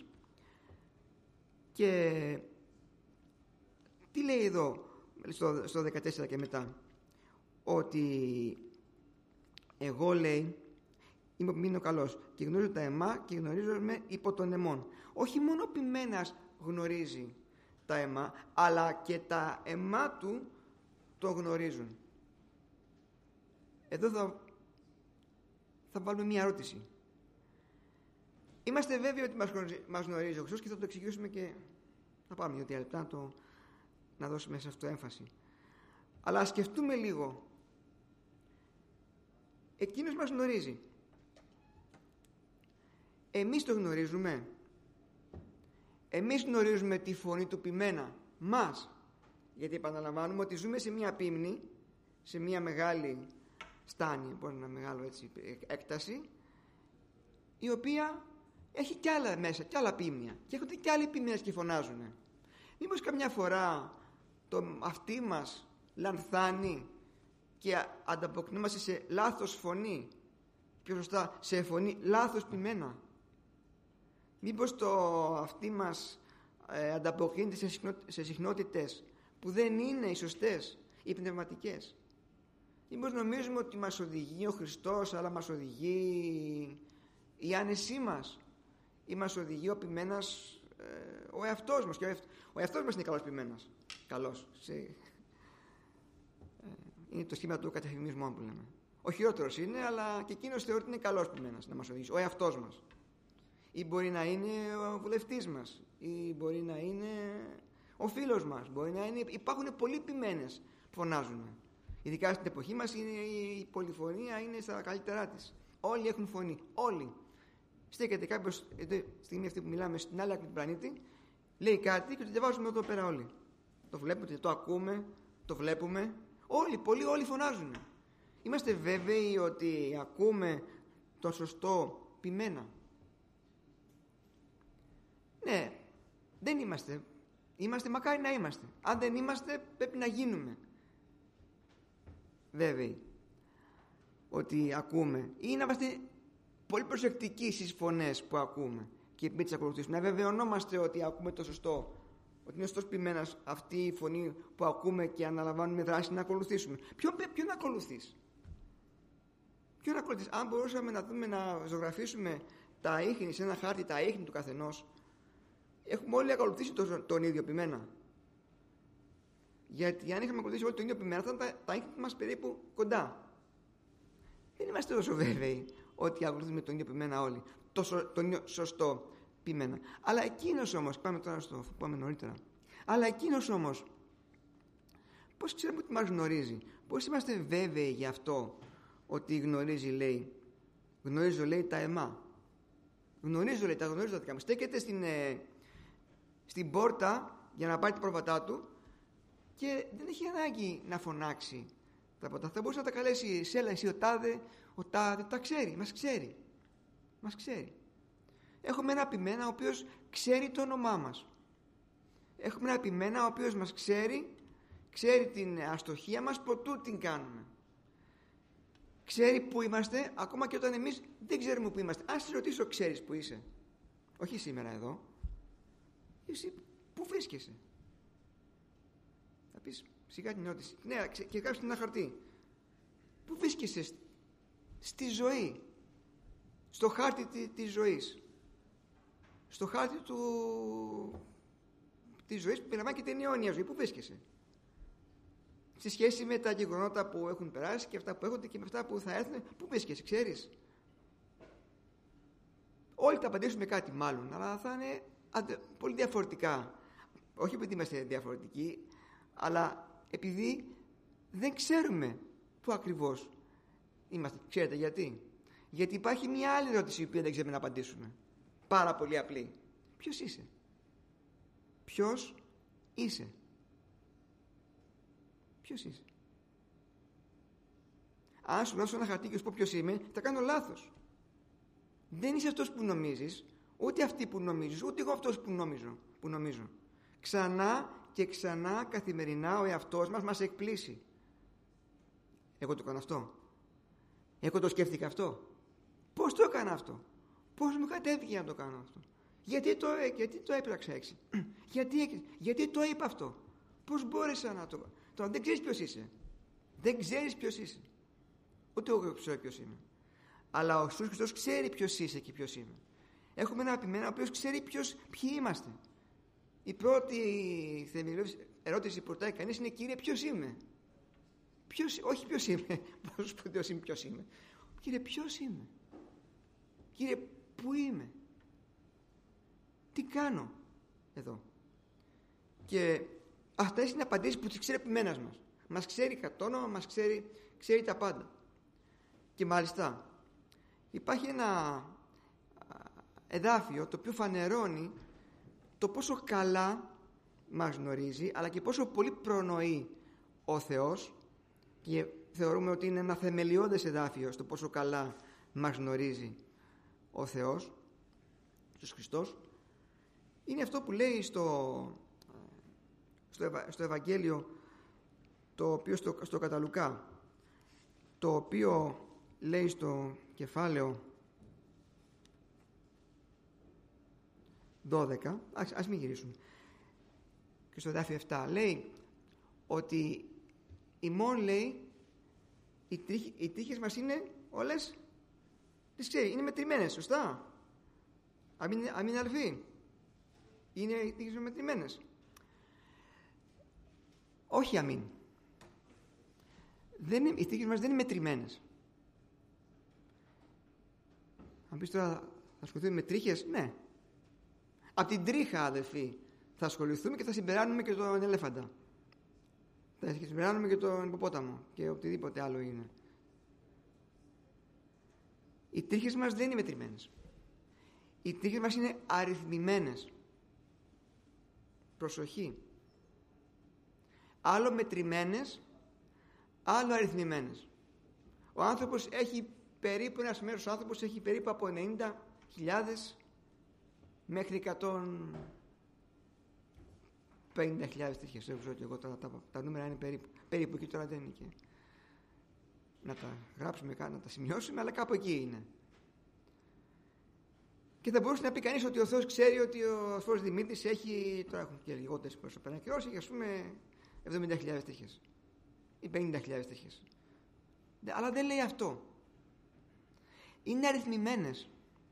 Και τι λέει εδώ στο, στο δεκατέσσερα και μετά? Ότι εγώ, λέει, είμαι ποιμένος καλός και γνωρίζω τα αιμά και γνωρίζομαι υπό των αιμών. Όχι μόνο ο ποιμένας γνωρίζει τα αιμά, αλλά και τα αιμά του το γνωρίζουν. Εδώ θα, θα βάλουμε μία ερώτηση. Είμαστε βέβαιοι ότι μας γνωρίζει, μας γνωρίζει ο Χριστός και θα το εξηγήσουμε και θα πάμε για δύο λεπτά να, το, να δώσουμε σε αυτό έμφαση. Αλλά ας σκεφτούμε λίγο. Εκείνος μας γνωρίζει. Εμείς το γνωρίζουμε. Εμείς γνωρίζουμε τη φωνή του ποιμένα μας. Γιατί επαναλαμβάνουμε ότι ζούμε σε μια πίμνη, σε μια μεγάλη στάνη, μπορεί να είναι μεγάλο έτσι, έκταση, η οποία έχει κι άλλα μέσα, κι άλλα πίμνια. Και έχουν κι άλλοι ποιμνές και φωνάζουν. Μήπως καμιά φορά το αυτί μας λανθάνει και ανταποκρινόμαστε σε λάθος φωνή, πιο σωστά σε φωνή λάθος ποιμένα? Μήπως το αυτί μας ε, ανταποκρίνεται σε, συχνο, σε συχνότητες που δεν είναι οι σωστές, οι πνευματικές? Μήπως νομίζουμε ότι μας οδηγεί ο Χριστός, αλλά μας οδηγεί η άνεσή μας, ή μας οδηγεί ο ποιμένας, ε, ο εαυτός μας? Και ο, εαυτ, ο εαυτός μας είναι καλός ποιμένας. Καλός. Σε, ε, είναι το σχήμα του κατεφημισμού που λέμε. Ο χειρότερος είναι, αλλά και εκείνος θεωρεί ότι είναι καλός ποιμένας να μας οδηγήσει. Ο εαυτός μας. Ή μπορεί να είναι ο βουλευτής μας, ή μπορεί να είναι ο φίλος μας, μπορεί να είναι... Υπάρχουν πολλοί ποιμένες που φωνάζουν. Ειδικά στην εποχή μας είναι η πολυφωνία είναι στα καλύτερά της. Όλοι έχουν φωνή, όλοι. Στέκεται κάποιος, στη στιγμή αυτή που μιλάμε, στην άλλη άκρη του πλανήτη, λέει κάτι και το διαβάζουμε εδώ πέρα όλοι. Το βλέπουμε, το ακούμε, το βλέπουμε. Όλοι, πολλοί, όλοι φωνάζουν. Είμαστε βέβαιοι ότι ακούμε το σωστό ποιμένα? Ναι, δεν είμαστε. Είμαστε, μακάρι να είμαστε. Αν δεν είμαστε, πρέπει να γίνουμε βέβαιοι ότι ακούμε, ή να είμαστε πολύ προσεκτικοί στις φωνές που ακούμε και μην τις ακολουθήσουμε. Να βεβαιωνόμαστε ότι ακούμε το σωστό, ότι είναι σωστός ποιμένας αυτή η φωνή που ακούμε και αναλαμβάνουμε δράση να ακολουθήσουμε. Ποιον, ποιον ακολουθείς? Ποιον ακολουθείς? Αν μπορούσαμε να δούμε, να ζωγραφίσουμε τα ίχνη σε ένα χάρτη, τα ίχνη του καθενός, έχουμε όλοι ακολουθήσει τον, τον ίδιο ποιμένα. Γιατί αν είχαμε ακολουθήσει όλοι τον ίδιο ποιμένα, θα ήταν τα, τα ίχνη μας περίπου κοντά. Δεν είμαστε τόσο βέβαιοι ότι ακολουθούμε τον ίδιο ποιμένα όλοι, τόσο, τον ίδιο σωστό ποιμένα. Αλλά εκείνος όμως, πάμε τώρα στο, πάμε νωρίτερα. Αλλά εκείνος όμως, πώς ξέρουμε ότι μας γνωρίζει? Πώς είμαστε βέβαιοι γι' αυτό ότι γνωρίζει, λέει? Γνωρίζω, λέει, τα αιμά. Γνωρίζω, λέει, τα γνωρίζω τα δικά μου. Στέκεται στην, ε, στην πόρτα για να πάρει την πρόβατά του και δεν έχει ανάγκη να φωνάξει τα πρώτα. Θα μπορούσε να τα καλέσει σέλα, εσύ ο τάδε, ο τάδε, τα ξέρει, μας ξέρει. Μας ξέρει. Έχουμε ένα ποιμένα ο οποίος ξέρει το όνομά μας. Έχουμε ένα ποιμένα ο οποίος μας ξέρει, ξέρει την αστοχία μας προτού την κάνουμε. Ξέρει που είμαστε, ακόμα και όταν εμείς δεν ξέρουμε που είμαστε. Αν σε ρωτήσω, ξέρεις που είσαι? Όχι σήμερα εδώ. Εσύ πού βρίσκεσαι? Θα πεις σιγά την ερώτηση. Ναι, και γράψεις ένα χαρτί. Πού βρίσκεσαι στη ζωή? Στο χάρτη τη, της ζωής. Στο χάρτη του, της ζωής που περιλαμβάνει και την αιώνια ζωή. Πού βρίσκεσαι? Σε σχέση με τα γεγονότα που έχουν περάσει και αυτά που έχονται και με αυτά που θα έρθουν, πού βρίσκεσαι, ξέρεις? Όλοι θα απαντήσουμε κάτι μάλλον, αλλά θα είναι πολύ διαφορετικά Όχι επειδή είμαστε διαφορετικοί, αλλά επειδή δεν ξέρουμε πού ακριβώς είμαστε. Ξέρετε γιατί? Γιατί υπάρχει μια άλλη ερώτηση η οποία δεν ξέρουμε να απαντήσουμε. Πάρα πολύ απλή. Ποιος είσαι? Ποιος είσαι? Ποιος είσαι? Αν σου δώσω ένα χαρτί και σου πω ποιος είμαι, θα κάνω λάθος. Δεν είσαι αυτός που νομίζεις, ούτε αυτή που νομίζεις, ούτε εγώ αυτός που νομίζω, που νομίζω. Ξανά και ξανά καθημερινά ο εαυτός μας μας εκπλήσει. Εγώ το κάνω αυτό. Εγώ το σκέφτηκα αυτό. Πώς το έκανα αυτό? Πώς μου κατέβηκε να το κάνω αυτό? Γιατί το, γιατί το έπραξα έξι? γιατί, γιατί το είπα αυτό? Πώς μπόρεσα να το... Τώρα δεν ξέρεις ποιος είσαι. Δεν ξέρεις ποιος είσαι. Ούτε εγώ ξέρω ποιος είμαι. Αλλά ο Ιησούς Χριστός ξέρει ποιος είσαι και ποιος είμαι. Έχουμε ένα απειμένα ο οποίος ξέρει ποιος, ποιοι είμαστε. Η πρώτη θεμελιώδης ερώτηση που ρωτάει κανείς είναι: Κύριε, ποιος είμαι? Ποιος, όχι ποιος είμαι. Πώς πω ποιος είμαι, ποιος είμαι. Κύριε, ποιος είμαι? Κύριε, πού είμαι? Τι κάνω εδώ? Και αυτές είναι απαντήσεις που τις ξέρει επιμένας μας. Μας ξέρει κατ' όνομα, μας ξέρει, ξέρει τα πάντα. Και μάλιστα υπάρχει ένα εδάφιο το οποίο φανερώνει το πόσο καλά μας γνωρίζει, αλλά και πόσο πολύ προνοεί ο Θεός, και θεωρούμε ότι είναι ένα θεμελιώδες εδάφιο στο πόσο καλά μας γνωρίζει ο Θεός, Ιησούς Χριστός. Είναι αυτό που λέει στο, στο, Ευα, στο Ευαγγέλιο, το οποίο στο, στο Καταλουκά, το οποίο λέει στο κεφάλαιο δώδεκα, ας, ας μην γυρίσουμε, και στο εδάφιο επτά λέει ότι ημών, λέει, οι, τρίχ, οι τρίχες μας είναι όλες, τις ξέρει, είναι μετρημένες, σωστά? Αμήν, αμήν αλφή. Είναι οι τρίχες μας μετρημένες? Όχι αμήν. Δεν είναι, οι τρίχες μας δεν είναι μετρημένες. Αν πεις τώρα θα ασχοληθούμε με τρίχες, ναι. Από την τρίχα, αδελφοί, θα ασχοληθούμε και θα συμπεράνουμε και τον ελέφαντα. Θα συμπεράνουμε και τον υποπόταμο και οτιδήποτε άλλο είναι. Οι τρίχες μας δεν είναι μετρημένες. Οι τρίχες μας είναι αριθμημένες. Προσοχή. Άλλο μετρημένες, άλλο αριθμημένες. Ο άνθρωπος έχει περίπου, ένας μέρος άνθρωπος έχει περίπου από ενενήντα χιλιάδες μέχρι εκατόν πενήντα χιλιάδες τρίχες. Δεν ξέρω και εγώ τώρα, τα, τα νούμερα είναι περίπου, περίπου εκεί, τώρα δεν είναι και να τα γράψουμε, να τα σημειώσουμε, αλλά κάπου εκεί είναι. Και θα μπορούσε να πει κανείς ότι ο Θεός ξέρει ότι ο Θεός Δημήτρης έχει, τώρα έχουν και λιγότερες προσωπικά καιρός, έχει ας πούμε εβδομήντα χιλιάδες τρίχες ή πενήντα χιλιάδες τρίχες. Αλλά δεν λέει αυτό. Είναι αριθμημένες.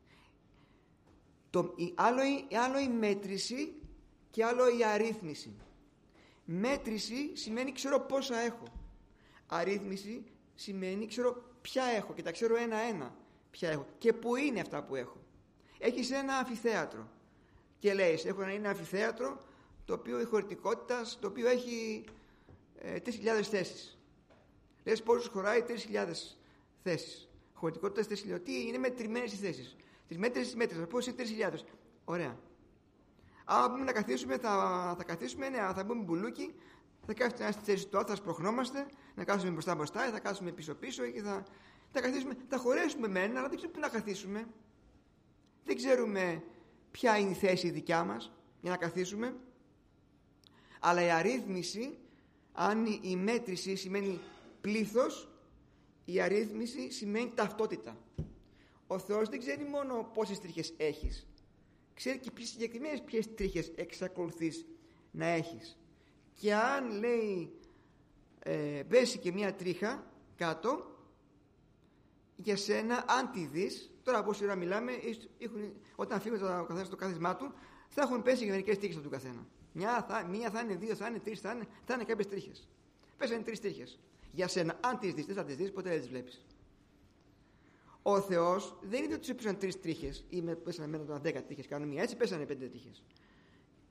Το, η, άλλο, η, άλλο η μέτρηση και άλλο η αρρύθμιση. Μέτρηση σημαίνει ξέρω πόσα έχω. Αρρύθμιση σημαίνει ξέρω ποια έχω και τα ξέρω ένα-ένα ποια έχω και πού είναι αυτά που έχω. Έχεις ένα αμφιθέατρο και λέει έχω ένα αμφιθέατρο το οποίο η χωρητικότητας, το οποίο έχει ε, τρεις χιλιάδες θέσεις. Λες πόσους χωράει? τρεις χιλιάδες θέσεις. Χωρητικότητας τρεις χιλιάδες. Τι είναι μετρημένες οι θέσεις? Τις μέτρες τις μέτρες. Πώς είναι τρεις χιλιάδες. Ωραία. Αν πούμε να καθίσουμε, θα, θα καθίσουμε, ναι, θα μπούμε μπουλούκι, θα κάθεται ένα στη θέση του, θα σπροχνόμαστε, να κάτσουμε μπροστά μπροστά, θα κάτσουμε πίσω πίσω και θα, θα καθίσουμε, θα χωρέσουμε μεν, αλλά δεν ξέρουμε πού να καθίσουμε. Δεν ξέρουμε ποια είναι η θέση δικιά μας για να καθίσουμε. Αλλά η αρρύθμιση, αν η μέτρηση σημαίνει πλήθος, η αρρύθμιση σημαίνει ταυτότητα. Ο Θεός δεν ξέρει μόνο πόσες τρίχες έχεις, ξέρει και ποιες συγκεκριμένες ποιες τρίχες εξακολουθείς να έχεις. Και αν λέει ε, πέσει και μία τρίχα κάτω για σένα, αν τη δεις, τώρα από όση ώρα μιλάμε, έχουν, όταν φύγει ο καθένας στο κάθισμά του, θα έχουν πέσει και μερικές τρίχες από του καθένα. Μια θα, μία θα είναι, δύο θα είναι, τρεις θα είναι, θα είναι κάποιες τρίχες. Πέσανε τρεις τρίχες για σένα. Αν τις δεις, δεν θα τις δεις, ποτέ δεν τις βλέπεις. Ο Θεός δεν είναι ότι τους έπεσαν τρεις τρίχες ή με, πέσανε μένα τώρα δέκα τρίχες, κάνουν μία, έτσι πέσανε πέντε τρίχες.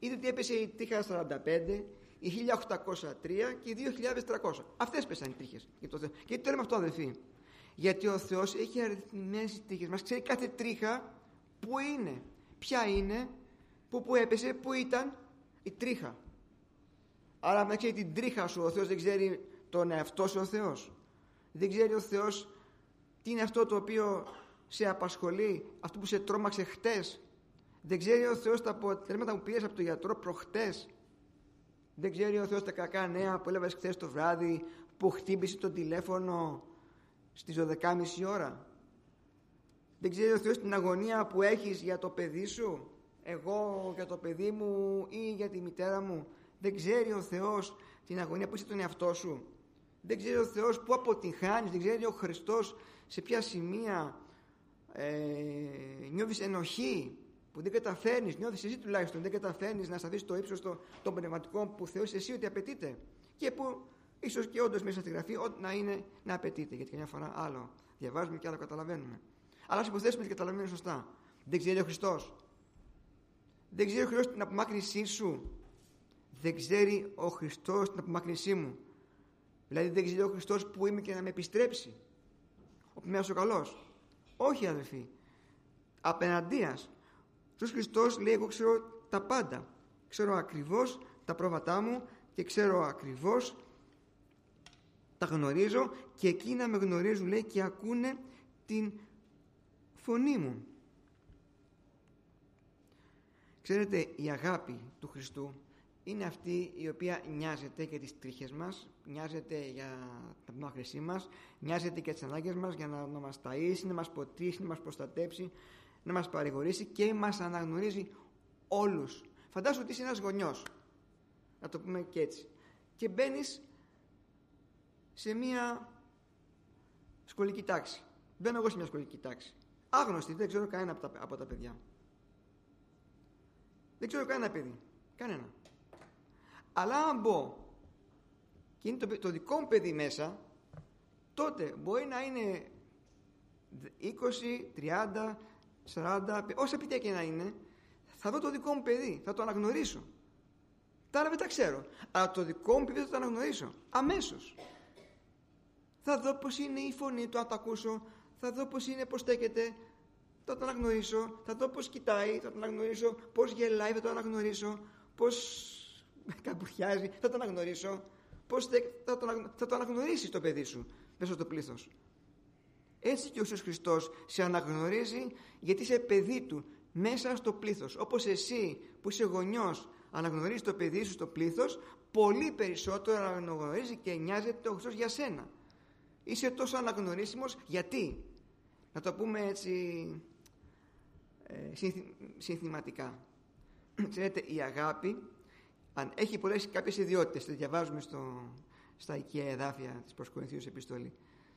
είδε ότι έπεσε η τρίχα σαράντα πέντε, η χίλια οκτακόσια τρία και η δύο χιλιάδες τριακόσια. Αυτές πέσαν οι τρίχες για το Θεό. Και τι το λέμε αυτό, αδελφοί? Γιατί ο Θεός έχει αριθμημένες τις τρίχες μας, ξέρει κάθε τρίχα που είναι, ποια είναι, που, που έπεσε, που ήταν η τρίχα. Άρα, αν δεν ξέρει την τρίχα σου ο Θεός, δεν ξέρει τον εαυτό σου ο Θεός. Δεν ξέρει ο Θεός τι είναι αυτό το οποίο σε απασχολεί, αυτό που σε τρόμαξε χτες. Δεν ξέρει ο Θεός τα αποτελέσματα που πήρες από τον γιατρό προχτές. Δεν ξέρει ο Θεός τα κακά νέα που έλαβες χθες το βράδυ, που χτύπησε το τηλέφωνο στις δώδεκα και μισή ώρα. Δεν ξέρει ο Θεός την αγωνία που έχεις για το παιδί σου, εγώ για το παιδί μου ή για τη μητέρα μου. Δεν ξέρει ο Θεός την αγωνία που είσαι τον εαυτό σου. Δεν ξέρει ο Θεός που αποτυγχάνεις. Δεν ξέρει ο Χριστός σε ποια σημεία ε, νιώθεις ενοχή, που δεν καταφέρνεις, νιώθεις εσύ τουλάχιστον, δεν καταφέρνεις να σταθείς στο ύψος των, των πνευματικών που θεωρείς εσύ ότι απαιτείται, και που ίσως και όντως μέσα στη Γραφή ό,τι να είναι να απαιτείται, γιατί καμιά φορά άλλο διαβάζουμε και άλλο καταλαβαίνουμε. Αλλά ας υποθέσουμε ότι καταλαβαίνουμε σωστά. Δεν ξέρει ο Χριστός. Δεν ξέρει ο Χριστός την απομάκρυνσή σου. Δεν ξέρει ο Χριστός την απομάκρυνσή μου. Δηλαδή δεν ξέρει ο Χριστός που είμαι και να με επιστρέψει. Ο Πνεύμας ο καλός. Όχι, αδελφοί. Απέναντίας. Ο Χριστός λέει: εγώ ξέρω τα πάντα. Ξέρω ακριβώς τα πρόβατά μου και ξέρω ακριβώς, τα γνωρίζω, και εκείνα με γνωρίζουν, λέει, και ακούνε την φωνή μου. Ξέρετε, η αγάπη του Χριστού είναι αυτή η οποία νοιάζεται για τις τρίχες μας, νοιάζεται για τα πνεύματά μας, νοιάζεται για τις ανάγκες μας, για να, να μας ταΐσει, να μας ποτίσει, να μας προστατέψει, να μας παρηγορήσει, και μας αναγνωρίζει όλους. Φαντάσου ότι είσαι ένας γονιός, να το πούμε και έτσι, και μπαίνεις σε μια σχολική τάξη. Μπαίνω εγώ σε μια σχολική τάξη. Άγνωστη, δεν ξέρω κανένα από τα, από τα παιδιά. Δεν ξέρω κανένα παιδί. Κανένα. Αλλά αν μπω και είναι το, το δικό μου παιδί μέσα, τότε μπορεί να είναι είκοσι, τριάντα, σαράντα, όσα παιδιά και να είναι, θα δω το δικό μου παιδί, θα το αναγνωρίσω. Τα άλλα δεν τα ξέρω, αλλά το δικό μου παιδί θα το αναγνωρίσω αμέσως. Θα δω πως είναι η φωνή του, αν το ακούσω, θα δω πως είναι, πως στέκεται, θα το αναγνωρίσω, θα δω πως κοιτάει, θα το αναγνωρίσω, πως γελάει, θα το αναγνωρίσω, πως καμπουριάζει, θα το αναγνωρίσω, πως θα το, θα το αναγνωρίσεις το παιδί σου μέσα στο πλήθος. Έτσι και ο Ιησούς Χριστός σε αναγνωρίζει, γιατί είσαι παιδί του μέσα στο πλήθος. Όπως εσύ που είσαι γονιός αναγνωρίζεις το παιδί σου στο πλήθος, πολύ περισσότερο αναγνωρίζει και νοιάζεται ο Χριστός για σένα. Είσαι τόσο αναγνωρίσιμος, γιατί, να το πούμε έτσι ε, συνθη, συνθηματικά. Ξέρετε, η αγάπη αν έχει πολλές κάποιες ιδιότητες, το διαβάζουμε στο, στα οικεία εδάφια της προς Κορινθίους επιστολή,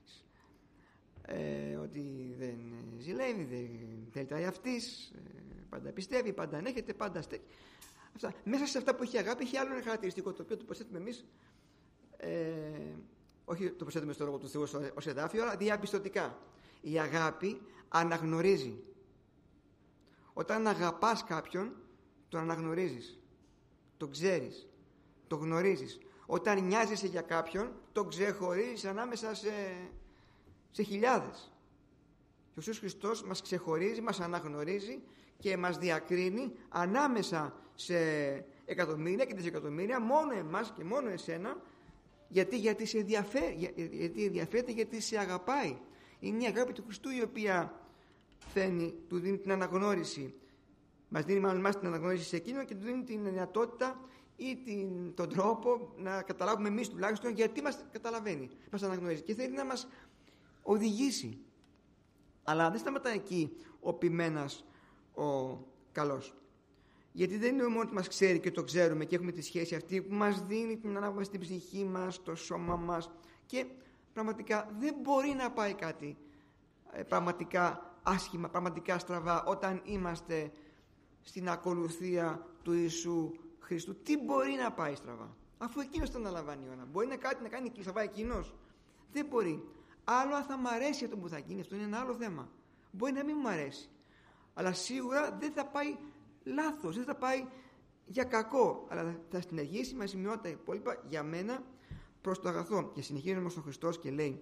ε, ότι δεν ζηλεύει, δεν θέλει αυτής, ε, πάντα πιστεύει, πάντα ανέχεται, πάντα στέκει. Αυτά. Μέσα σε αυτά που έχει αγάπη έχει άλλο ένα χαρακτηριστικό, το οποίο το προσθέτουμε εμείς, ε, όχι το προσθέτουμε στο Λόγο του Θεού ως εδάφιο, αλλά διαπιστωτικά. Η αγάπη αναγνωρίζει. Όταν αγαπάς κάποιον, τον αναγνωρίζεις, τον ξέρεις, τον γνωρίζεις. Όταν νοιάζεσαι για κάποιον, τον ξεχωρίζεις ανάμεσα σε, σε χιλιάδες. Και ο Ιησούς Χριστός μας ξεχωρίζει, μας αναγνωρίζει και μας διακρίνει ανάμεσα σε εκατομμύρια και δισεκατομμύρια, μόνο εμάς και μόνο εσένα. Γιατί, γιατί σε ενδιαφέρει, γιατί ενδιαφέρεται, γιατί σε αγαπάει. Είναι η αγάπη του Χριστού η οποία φαίνει, του δίνει την αναγνώριση. Μας δίνει μάλλον μας την αναγνώριση σε εκείνο και του δίνει την δυνατότητα ή την, τον τρόπο να καταλάβουμε εμείς τουλάχιστον γιατί μας καταλαβαίνει, μας αναγνωρίζει και θέλει να μας οδηγήσει. Αλλά δεν σταματά εκεί ο ποιμένας ο καλός. Γιατί δεν είναι μόνο ότι μας ξέρει και το ξέρουμε και έχουμε τη σχέση αυτή που μας δίνει την ανάγκη στην ψυχή μας, το σώμα μας, και πραγματικά δεν μπορεί να πάει κάτι ε, πραγματικά άσχημα, πραγματικά στραβά όταν είμαστε στην ακολουθία του Ιησού Χριστού. Τι μπορεί να πάει στραβά, αφού εκείνος το αναλαμβάνει η ώρα? Μπορεί να κάτι να κάνει στραβά εκείνος? Δεν μπορεί. Άλλο αν θα μ' αρέσει αυτό που θα γίνει, αυτό είναι ένα άλλο θέμα. Μπορεί να μην μου αρέσει, αλλά σίγουρα δεν θα πάει λάθος, δεν θα πάει για κακό, αλλά θα συνεχίσει με σημειώσει τα υπόλοιπα για μένα προς το αγαθό. Και συνεχίζει όμως ο Χριστός και λέει: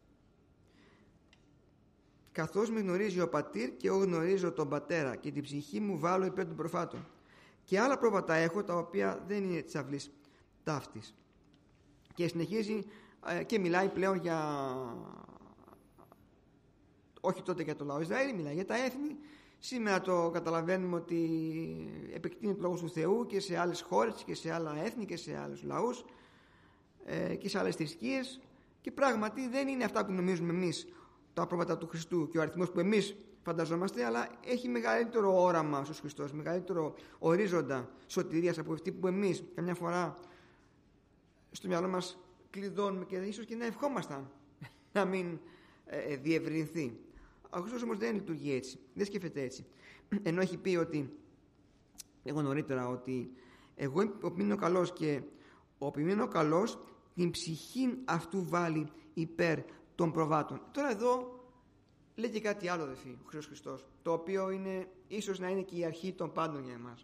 καθώς με γνωρίζει ο πατήρ και εγώ γνωρίζω τον πατέρα, και την ψυχή μου βάλω υπέρ των προφάτων. Και άλλα πρόβατα έχω, τα οποία δεν είναι της αυλής ταύτης. Και συνεχίζει ε, και μιλάει πλέον για, όχι τότε για το λαό Ισραήλ, μιλάει για τα έθνη. Σήμερα το καταλαβαίνουμε ότι επεκτείνεται ο λόγος του Θεού και σε άλλες χώρες και σε άλλα έθνη και σε άλλους λαούς ε, και σε άλλες θρησκείες, και πράγματι δεν είναι αυτά που νομίζουμε εμείς τα πρόβατα του Χριστού και ο αριθμός που εμείς φανταζόμαστε, αλλά έχει μεγαλύτερο όραμα ο Χριστός, μεγαλύτερο ορίζοντα σωτηρίας από αυτή που εμείς καμιά φορά στο μυαλό μας κλειδώνουμε και ίσως και να ευχόμασταν να μην ε, διευρυνθεί. Ο Χριστός όμως δεν λειτουργεί έτσι, δεν σκέφτεται έτσι. Ενώ έχει πει ότι, εγώ νωρίτερα, ότι εγώ είμαι ο καλός και ο ποιμένος καλός την ψυχή αυτού βάλει υπέρ των προβάτων. Τώρα εδώ λέει και κάτι άλλο, αδελφοί, ο Χριστός Χριστός, το οποίο είναι, ίσως να είναι και η αρχή των πάντων για εμάς.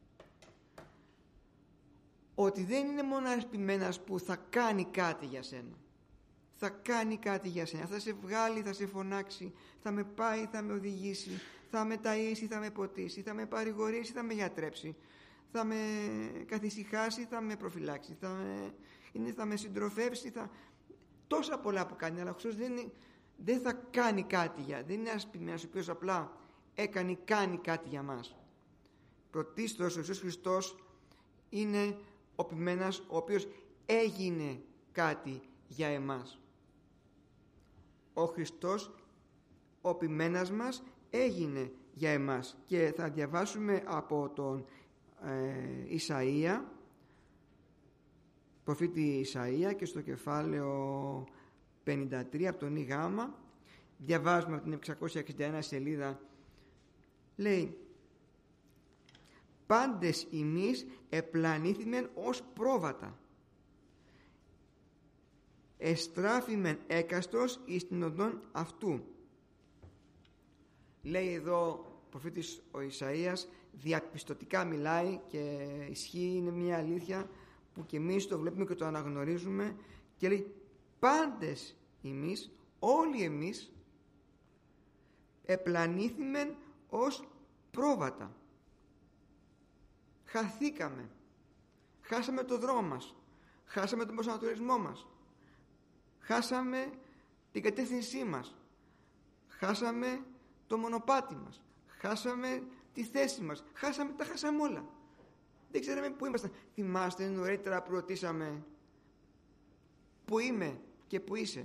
Ότι δεν είναι μόνο ένας ποιμένας που θα κάνει κάτι για σένα. Θα κάνει κάτι για σένα, θα σε βγάλει, θα σε φωνάξει, θα με πάει, θα με οδηγήσει, θα με ταΐσει, θα με ποτίσει, θα με παρηγορήσει, θα με γιατρέψει, θα με καθησυχάσει, θα με προφυλάξει, θα με, είναι, θα με συντροφεύσει, θα... τόσα πολλά που κάνει, αλλά ο Χριστός δεν, είναι, δεν θα κάνει κάτι για, δεν είναι ένας ποιμένας ο οποίος απλά έκανε, κάνει κάτι για μας. Πρωτίστως ο Ιησούς Χριστός είναι ο ποιμένας ο οποίος έγινε κάτι για εμάς. Ο Χριστός, ο ποιμένας μας, έγινε για εμάς. Και θα διαβάσουμε από τον ε, Ισαΐα, προφήτη Ισαΐα, και στο κεφάλαιο πενήντα τρία από τον Ι Γάμα, διαβάζουμε από την εξακόσια εξήντα ένα σελίδα, λέει: πάντες ημείς επλανήθημεν ως πρόβατα, εστράφημεν έκαστος εις την οδόν αυτού. Λέει εδώ ο προφήτης ο Ισαΐας, διαπιστωτικά μιλάει και ισχύει, είναι μια αλήθεια που και εμείς το βλέπουμε και το αναγνωρίζουμε, και λέει πάντες εμείς, όλοι εμείς επλανήθημεν ως πρόβατα. Χαθήκαμε, χάσαμε το δρόμο μας, χάσαμε τον προσανατολισμό μας, χάσαμε την κατεύθυνσή μας, χάσαμε το μονοπάτι μας, χάσαμε τη θέση μας, χάσαμε, τα χάσαμε όλα. Δεν ξέραμε πού ήμασταν. Θυμάστε νωρίτερα που ρωτήσαμε πού είμαι και πού είσαι?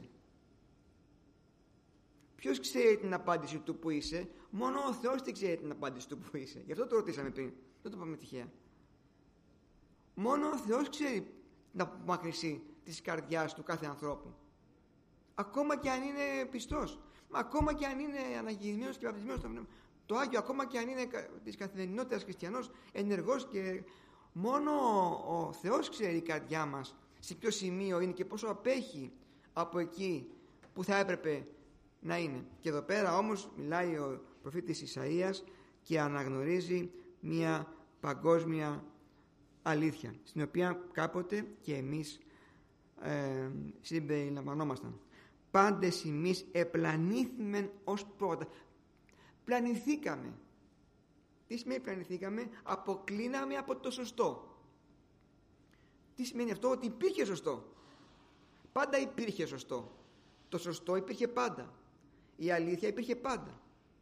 Ποιος ξέρει την απάντηση του που είσαι? Μόνο ο Θεός δεν ξέρει την απάντηση του που είσαι. Γι' αυτό το ρωτήσαμε πριν, δεν το είπαμε τυχαία. Μόνο ο Θεός ξέρει την απομάκρυνση της καρδιάς του κάθε ανθρώπου. Ακόμα και αν είναι πιστός, ακόμα και αν είναι αναγεννημένος και βαπτισμένος στο πνεύμα, το Άγιο, ακόμα και αν είναι της καθημερινότητας χριστιανός, ενεργός, και μόνο ο Θεός ξέρει η καρδιά μας σε ποιο σημείο είναι και πόσο απέχει από εκεί που θα έπρεπε να είναι. Και εδώ πέρα όμως μιλάει ο προφήτης Ισαΐας και αναγνωρίζει μια παγκόσμια αλήθεια, στην οποία κάποτε και εμείς ε, συμπεριλαμβανόμασταν. Πάντες εμείς επλανήθημεν ως πρόβατα. Πλανηθήκαμε. Τι σημαίνει πλανηθήκαμε? Αποκλίναμε από το σωστό. Τι σημαίνει αυτό? Ότι υπήρχε σωστό. Πάντα υπήρχε σωστό. Το σωστό υπήρχε πάντα. Η αλήθεια υπήρχε πάντα.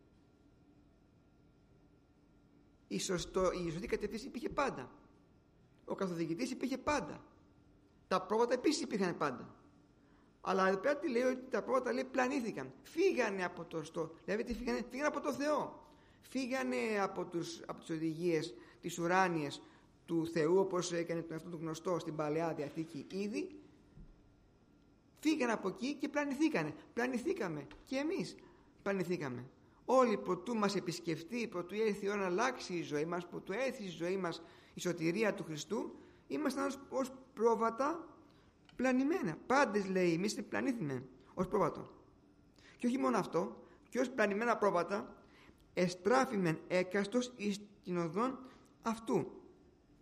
Η, σωστό, η σωστή κατεύθυνση υπήρχε πάντα. Ο καθοδηγητής υπήρχε πάντα. Τα πρόβατα επίσης υπήρχαν πάντα. Αλλά εδώ πέρα τι λέει? Ότι τα πρόβατα, λέει, πλανήθηκαν. Φύγανε από το σωστό. Δηλαδή τι φύγανε? Φύγανε από το Θεό. Φύγανε από, τους, από τις οδηγίες τις ουράνιες του Θεού, όπως έκανε τον εαυτό του γνωστό στην Παλαιά Διαθήκη ήδη. Φύγανε από εκεί και πλανηθήκανε. Πλανηθήκαμε και εμείς πλανηθήκαμε. Όλοι προτού μας επισκεφτεί, προτού έρθει η ώρα να αλλάξει η ζωή μας, προτού έρθει η ζωή μας η σωτηρία του Χριστού, ήμασταν ως πρόβατα πλανημένα. Πάντες, λέει, εμείς πλανήθημε ως πρόβατο. Και όχι μόνο αυτό, και ως πλανημένα πρόβατα εστράφημεν έκαστος εις την οδόν αυτού.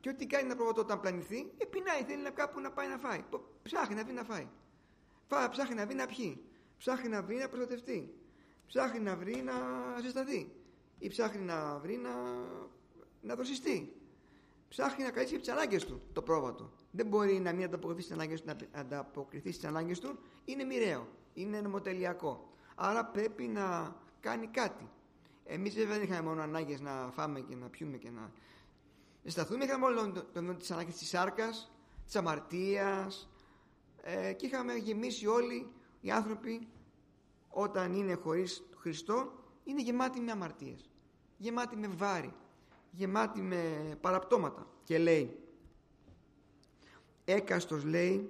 Και ό,τι κάνει ένα πρόβατο όταν πλανηθεί, επεινάει, θέλει να κάπου να πάει να φάει. Ψάχνει να βρει να φάει. Ψάχνει να βρει να πιει. Ψάχνει να βρει να προστατευτεί. Ψάχνει να βρει να ζεσταθεί. Ή ψάχνει να βρει να, να δροσιστεί. Ψάχνει να καλύψει τις ανάγκες του το πρόβατο. Δεν μπορεί να μην ανταποκριθεί στις ανάγκες του, να ανταποκριθεί στις ανάγκες του. Είναι μοιραίο. Είναι νομοτελειακό. Άρα πρέπει να κάνει κάτι. Εμείς δεν είχαμε μόνο ανάγκες να φάμε και να πιούμε και να ζεσταθούμε. Είχαμε όλο τις ανάγκες της σάρκας, της αμαρτίας, ε, και είχαμε γεμίσει όλοι οι άνθρωποι, όταν είναι χωρίς Χριστό, είναι γεμάτοι με αμαρτίες, γεμάτοι με βάρη, γεμάτοι με παραπτώματα. Και λέει, έκαστος λέει,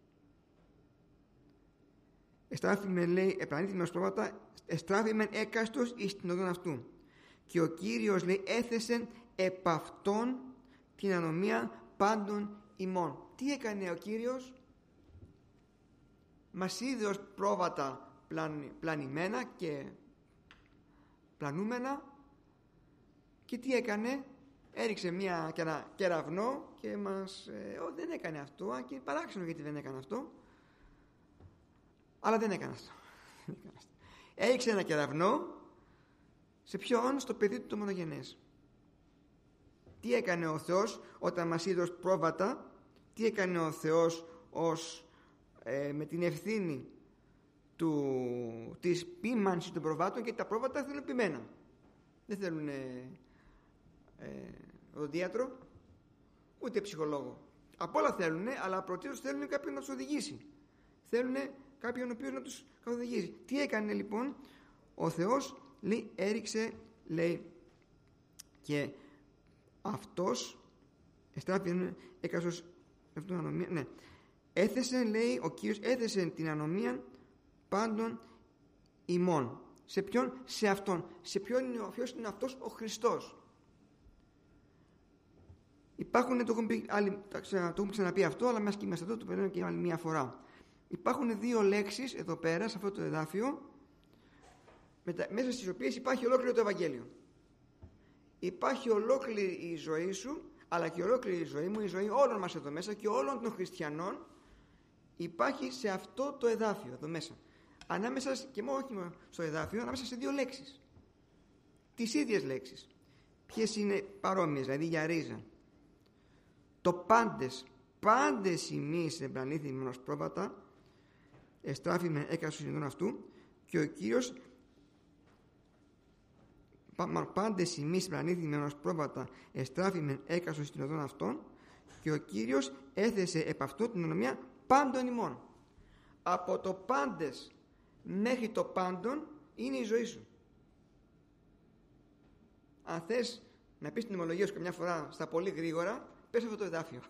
εστράφημε λέει, επανήθημε ως πρόβατα, εστράφημε έκαστος εις την οδόν αυτού. Και ο Κύριος λέει, έθεσεν επ' αυτόν την ανομία πάντων ημών. Τι έκανε ο Κύριος? Μας είδε ως πρόβατα πλαν, πλανημένα και πλανούμενα, και τι έκανε? Έριξε μια, και ένα κεραυνό και μας ε, ό, δεν έκανε αυτό, αν και παράξενο γιατί δεν έκανε αυτό, αλλά δεν έκανε αυτό. Έριξε ένα κεραυνό σε ποιον? Στο παιδί του το μονογενές. Τι έκανε ο Θεός όταν μας είδε ως πρόβατα? Τι έκανε ο Θεός ως, ε, με την ευθύνη του, της ποίμανσης των προβάτων? Και τα πρόβατα θέλουν ποιμένα, δεν θέλουν ε, ε, οδοντίατρο ούτε ψυχολόγο. Απ' όλα θέλουν, αλλά πρωτίστως θέλουν κάποιον να τους οδηγήσει, θέλουν κάποιον ο οποίος να τους καθοδηγήσει. Τι έκανε λοιπόν ο Θεός? Λέει, έριξε, λέει, και αυτός εστράφη έκαστος αυτόν ανομία, ναι, έθεσε, λέει ο Κύριος, έθεσε την ανομία πάντων ημών. Σε ποιον? Σε αυτόν. Σε ποιον είναι, ποιος είναι αυτός? Ο Χριστός. Υπάρχουν, το έχουμε, άλλη, το έχουμε ξαναπεί αυτό, αλλά μέσα και είμαστε εδώ, το περνάμε και άλλη μία φορά. Υπάρχουν δύο λέξεις εδώ πέρα, σε αυτό το εδάφιο, μέσα στις οποίες υπάρχει ολόκληρο το Ευαγγέλιο. Υπάρχει ολόκληρη η ζωή σου, αλλά και ολόκληρη η ζωή μου, η ζωή όλων μας εδώ μέσα και όλων των χριστιανών, υπάρχει σε αυτό το εδάφιο εδώ μέσα. Ανάμεσα, και μόνο όχι στο εδάφιο, ανάμεσα σε δύο λέξεις. Τις ίδιες λέξεις. Ποιες είναι παρόμοιες, δηλαδή για ρίζα? Το πάντες, πάντες ημείς εμπλανήθημεν ως πρόβατα, εστράφημεν έκαστος συνειδών αυτού, και ο Κύριος, πάντες ημείς εμπλανήθημεν ως πρόβατα, εστράφημεν έκαστος στην οδόν αυτών, και ο Κύριος έθεσε επ' αυτό την ονομία πάντων ημών. Από το πάντες μέχρι το πάντων είναι η ζωή σου. Αν θες να πεις την ομολογία σου καμιά φορά στα πολύ γρήγορα, πες αυτό το εδάφιο.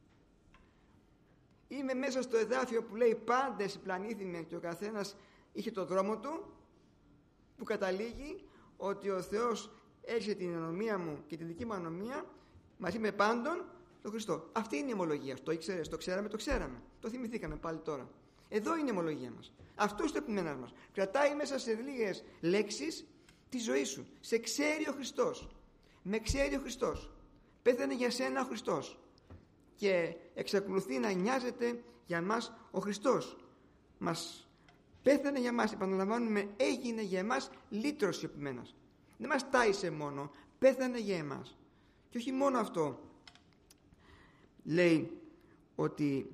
Είμαι μέσα στο εδάφιο που λέει πάντες πλανήθημε και ο καθένας είχε το δρόμο του, που καταλήγει ότι ο Θεός έριξε την ανομία μου και την δική μου ανομία μαζί με πάντων τον Χριστό. Αυτή είναι η ομολογία. Το ήξερες, το ξέραμε, το ξέραμε. Το θυμηθήκαμε πάλι τώρα. Εδώ είναι η ομολογία μας. Αυτό είναι το επιμένας μας. Κρατάει μέσα σε λίγες λέξεις τη ζωή σου. Σε ξέρει ο Χριστός. Με ξέρει ο Χριστός. Πέθανε για σένα ο Χριστός. Και εξακολουθεί να νοιάζεται για μας ο Χριστός. Μας πέθανε για μας, επαναλαμβάνουμε, έγινε για εμάς λύτρωση ο επιμένας. Δεν μας τάισε μόνο, πέθανε για εμάς. Και όχι μόνο αυτό. Λέει ότι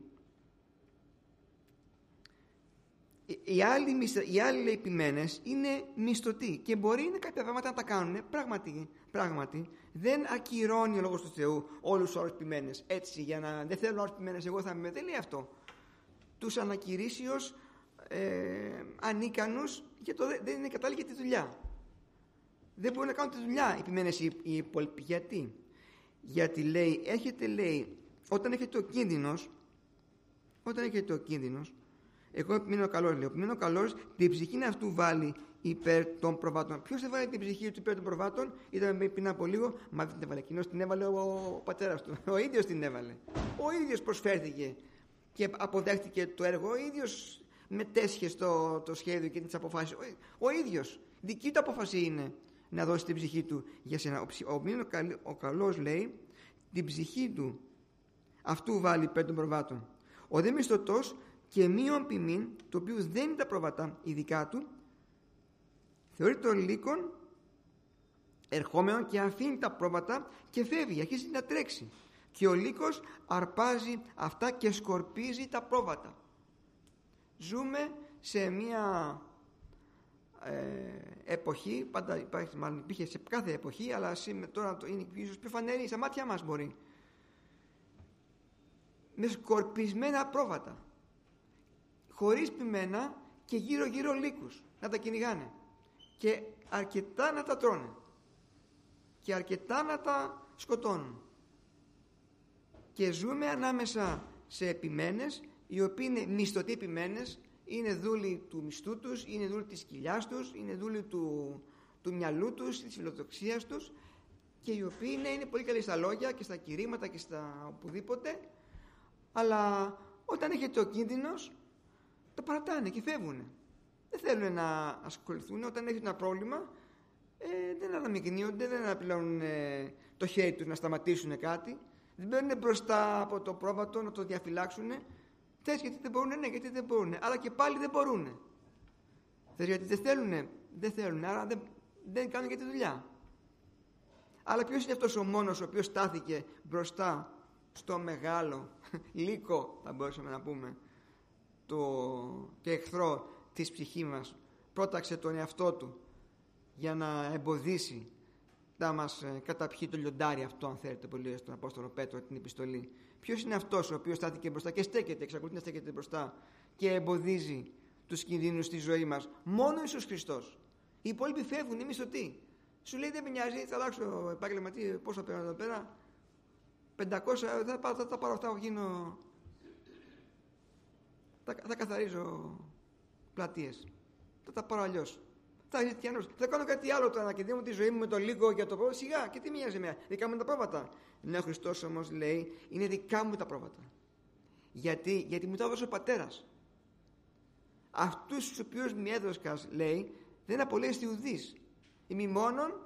οι άλλοι, οι άλλοι επιμένες είναι μισθωτοί και μπορεί είναι κάποια πράγματα να τα κάνουν πράγματι, πράγματι δεν ακυρώνει ο λόγος του Θεού όλους τους άλλους επιμένες έτσι, για να δεν θέλουν άλλους επιμένες, εγώ θα είμαι, δεν λέει αυτό. Τους ανακηρύσει ως ε, ανίκανους και το, δεν είναι κατάλληλοι για τη δουλειά. Δεν μπορούν να κάνουν τη δουλειά οι επιμένες οι, οι υπόλοιποι. Γιατί? Γιατί λέει, έχετε λέει, όταν έχετε ο κίνδυνος, όταν έχετε ο κίνδυνος, εγώ επιμένω ο καλός, λέω. Επιμένω ο καλός, την ψυχή αυτού βάλει υπέρ των προβάτων. Ποιος δεν βάλει την ψυχή του υπέρ των προβάτων? Είδαμε πριν από λίγο, μα δεν την έβαλε εκείνος, την έβαλε ο, ο πατέρας του. Ο ίδιος την έβαλε. Ο ίδιος προσφέρθηκε και αποδέχτηκε το έργο. Ο ίδιος μετέσχε στο το σχέδιο και τις αποφάσεις. Ο, ο ίδιος. Δική του απόφαση είναι να δώσει την ψυχή του για σένα. Ο, ο, ο, ο καλός λέει, την ψυχή του αυτού βάλει υπέρ των προβάτων. Ο δε μισθωτός και μείον ποιμήν, το οποίο δεν είναι τα πρόβατα ειδικά του, θεωρεί το λύκον ερχόμενο και αφήνει τα πρόβατα και φεύγει, αρχίζει να τρέξει. Και ο λύκος αρπάζει αυτά και σκορπίζει τα πρόβατα. Ζούμε σε μια ε, εποχή, πάντα υπάρχει, μάλλον υπήρχε σε κάθε εποχή, αλλά σήμερα, τώρα είναι ίσως πιο φανερή στα μάτια μας μπορεί, με σκορπισμένα πρόβατα, χωρίς ποιμένα και γύρω γύρω λύκους να τα κυνηγάνε και αρκετά να τα τρώνε και αρκετά να τα σκοτώνουν. Και ζούμε ανάμεσα σε επιμένες, οι οποίοι είναι μισθωτοί επιμένες, είναι δούλοι του μισθού τους, είναι δούλοι της κοιλιάς τους, είναι δούλοι του, του μυαλού τους, της φιλοδοξίας τους, και οι οποίοι είναι, είναι πολύ καλοί στα λόγια και στα κηρύγματα και στα οπουδήποτε, αλλά όταν έχετε ο κίνδυνος το παρατάνε και φεύγουν. Δεν θέλουν να ασχοληθούν. Όταν έχετε ένα πρόβλημα ε, δεν αναμειγνύονται, δεν αναπληρώνουν ε, το χέρι τους να σταματήσουν κάτι, δεν μπαίνουν μπροστά από το πρόβατο να το διαφυλάξουν. Θες γιατί δεν μπορούν, ναι, γιατί δεν μπορούν, αλλά και πάλι δεν μπορούν. Θες γιατί δεν θέλουν, δεν θέλουν, άρα δεν, δεν κάνουν και τη δουλειά. Αλλά ποιος είναι αυτός ο μόνος ο οποίος στάθηκε μπροστά στο μεγάλο λύκο, θα μπορούσαμε να πούμε, το και εχθρό της ψυχής μας, πρόταξε τον εαυτό του για να εμποδίσει να μας καταπιεί το λιοντάρι αυτό, αν θέλετε, που λέει στον Απόστολο Πέτρο την επιστολή. Ποιος είναι αυτός ο οποίος στάθηκε μπροστά και στέκεται, εξακολουθεί να στέκεται μπροστά και εμποδίζει τους κινδύνους στη ζωή μας? Μόνο ο Ιησούς Χριστός. Οι υπόλοιποι φεύγουν, οι μισθωτοί. Σου λέει δεν με νοιάζει, θα αλλάξω επάγγελμα, πόσο παίρνω εδώ πέρα, πεντακόσια, θα, θα, θα τα πάρω αυτά, γίνω, θα, θα καθαρίζω πλατείες, θα τα πάρω αλλιώς. Θα, θα κάνω κάτι άλλο τώρα, να κινδύνω τη ζωή μου με το λίγο για το πρόβατο. Σιγά, και τι μοιάζει εμένα, δικά μου τα πρόβατα. Ναι, ο Χριστός όμως λέει, είναι δικά μου τα πρόβατα. Γιατί, γιατί μου τα έδωσε ο Πατέρας. Αυτούς τους οποίους μη έδωσκας, λέει, δεν απολέσει ουδής. Ημί μόνον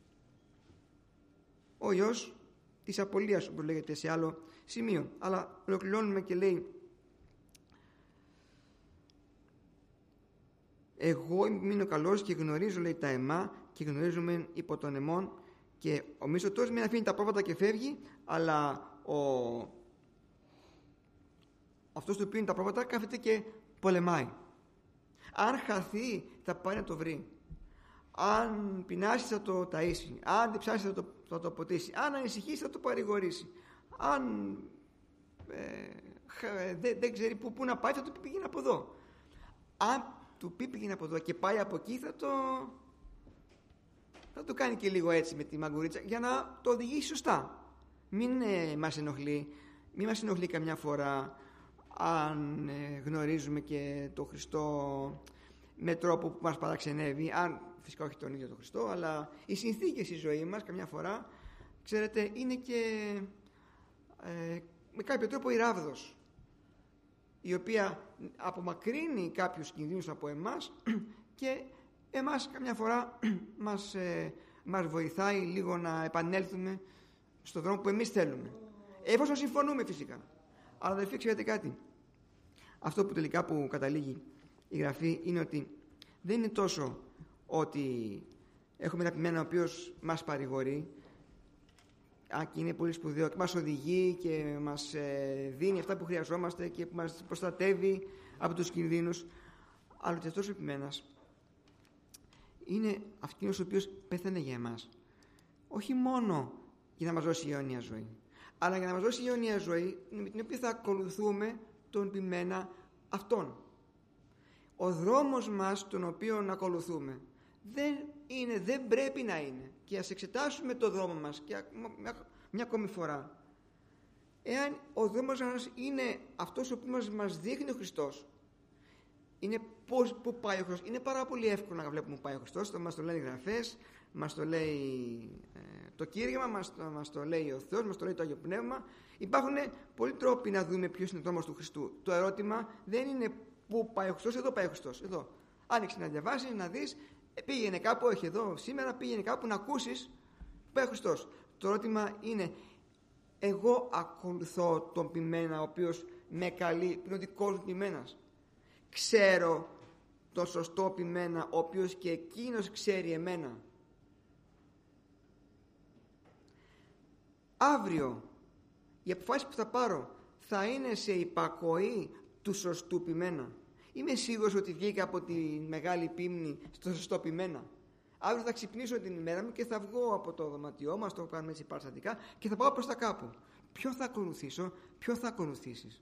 ο Υιός της απολίας, όπως λέγεται σε άλλο σημείο. Αλλά ολοκληρώνουμε και λέει, εγώ είμαι ο καλός και γνωρίζω, λέει, τα αιμά και γνωρίζουμε υπό τον αιμόν. Και ο μισθωτός μην αφήνει τα πρόβατα και φεύγει, αλλά ο... αυτός του οποίου είναι τα πρόβατα κάθεται και πολεμάει. Αν χαθεί θα πάει να το βρει. Αν πεινάσει θα το ταΐσει. Αν διψάσει θα το, θα το ποτίσει. Αν ανησυχήσει θα το παρηγορήσει. Αν ε, δεν δε ξέρει που, που να πάει θα του πει πήγαινε από εδώ. Αν του πει πήγαινε από εδώ και πάει από εκεί θα το... θα το κάνει και λίγο έτσι με τη μαγκουρίτσα για να το οδηγήσει σωστά. Μην ε, μας ενοχλεί, μην μας ενοχλεί καμιά φορά αν ε, γνωρίζουμε και τον Χριστό με τρόπο που μας παραξενεύει, αν φυσικά όχι τον ίδιο τον Χριστό, αλλά οι συνθήκες στη ζωή μας καμιά φορά, ξέρετε, είναι και ε, με κάποιο τρόπο η ράβδος, η οποία απομακρύνει κάποιους κινδύνους από εμάς και εμάς καμιά φορά μας, ε, μας βοηθάει λίγο να επανέλθουμε στον δρόμο που εμείς θέλουμε, εφόσον συμφωνούμε φυσικά. Αλλά αδελφοί, ξέρετε κάτι, αυτό που τελικά που καταλήγει η Γραφή είναι ότι δεν είναι τόσο ότι έχουμε ένα ποιμένο ο οποίος μας παρηγορεί, α, και είναι πολύ σπουδαίο και μας οδηγεί και μας ε, δίνει αυτά που χρειαζόμαστε και που μας προστατεύει από τους κινδύνους, αλλά ότι αυτός ο επιμένας είναι αυτός ο οποίος πέθανε για εμάς, όχι μόνο για να μας δώσει η αιώνια ζωή, αλλά για να μας δώσει η αιώνια ζωή με την οποία θα ακολουθούμε τον ποιμένα αυτόν. Ο δρόμος μας τον οποίο να ακολουθούμε δεν είναι, δεν πρέπει να είναι, και ας εξετάσουμε το δρόμο μας και μια, μια ακόμη φορά, εάν ο δρόμος μας είναι αυτός ο οποίος μας, μας δείχνει ο Χριστός, είναι πώς, που πάει ο Χριστός. Είναι πάρα πολύ εύκολο να βλέπουμε που πάει ο Χριστός, το μας το λένε οι Γραφές, μας το λέει ε, το κήρυγμα, μας το, μας το λέει ο Θεός, μας το λέει το Άγιο Πνεύμα. Υπάρχουν πολλοί τρόποι να δούμε ποιος είναι ο δρόμος του Χριστού. Το ερώτημα δεν είναι πού πάει ο Χριστός, εδώ πάει ο Χριστός, εδώ. Άνοιξε να διαβάσεις, να δεις, πήγαινε κάπου, όχι εδώ σήμερα, πήγαινε κάπου να ακούσεις που πάει ο Χριστός. Το ερώτημα είναι, Εγώ ακολουθώ τον ποιμένα ο οποίος με καλεί, που είναι ο δικός μου ποιμένας. Ξέρω τον σωστό ποιμένα ο οποίος και εκείνος ξέρει εμένα. Αύριο οι αποφάσεις που θα πάρω θα είναι σε υπακοή του σωστού ποιμένα. Είμαι σίγουρος ότι βγήκα από τη μεγάλη πίμνη στο σωστό ποιμένα. Αύριο θα ξυπνήσω την ημέρα μου και θα βγω από το δωματιό μας, το κάνουμε έτσι παραστατικά, και θα πάω προς τα κάπου. Ποιο θα ακολουθήσω, ποιο θα ακολουθήσεις?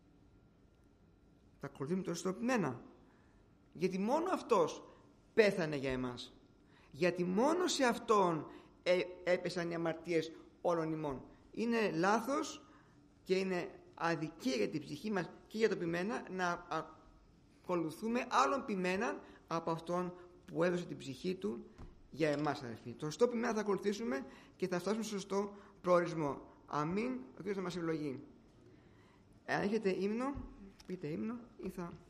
Θα ακολουθήσουμε το σωστό ποιμένα. Γιατί μόνο αυτός πέθανε για εμάς. Γιατί μόνο σε αυτόν έ, έπεσαν οι αμαρτίες όλων ημών. Είναι λάθος και είναι αδικία για την ψυχή μας και για το ποιμένα να ακολουθούμε άλλον ποιμένα από αυτόν που έδωσε την ψυχή του για εμάς, αδερφοί. Το σωστό ποιμένα θα ακολουθήσουμε και θα φτάσουμε στο σωστό προορισμό. Αμήν. Ο Κύριος θα μας ευλογεί. Αν έχετε ύμνο, πείτε ύμνο ή θα...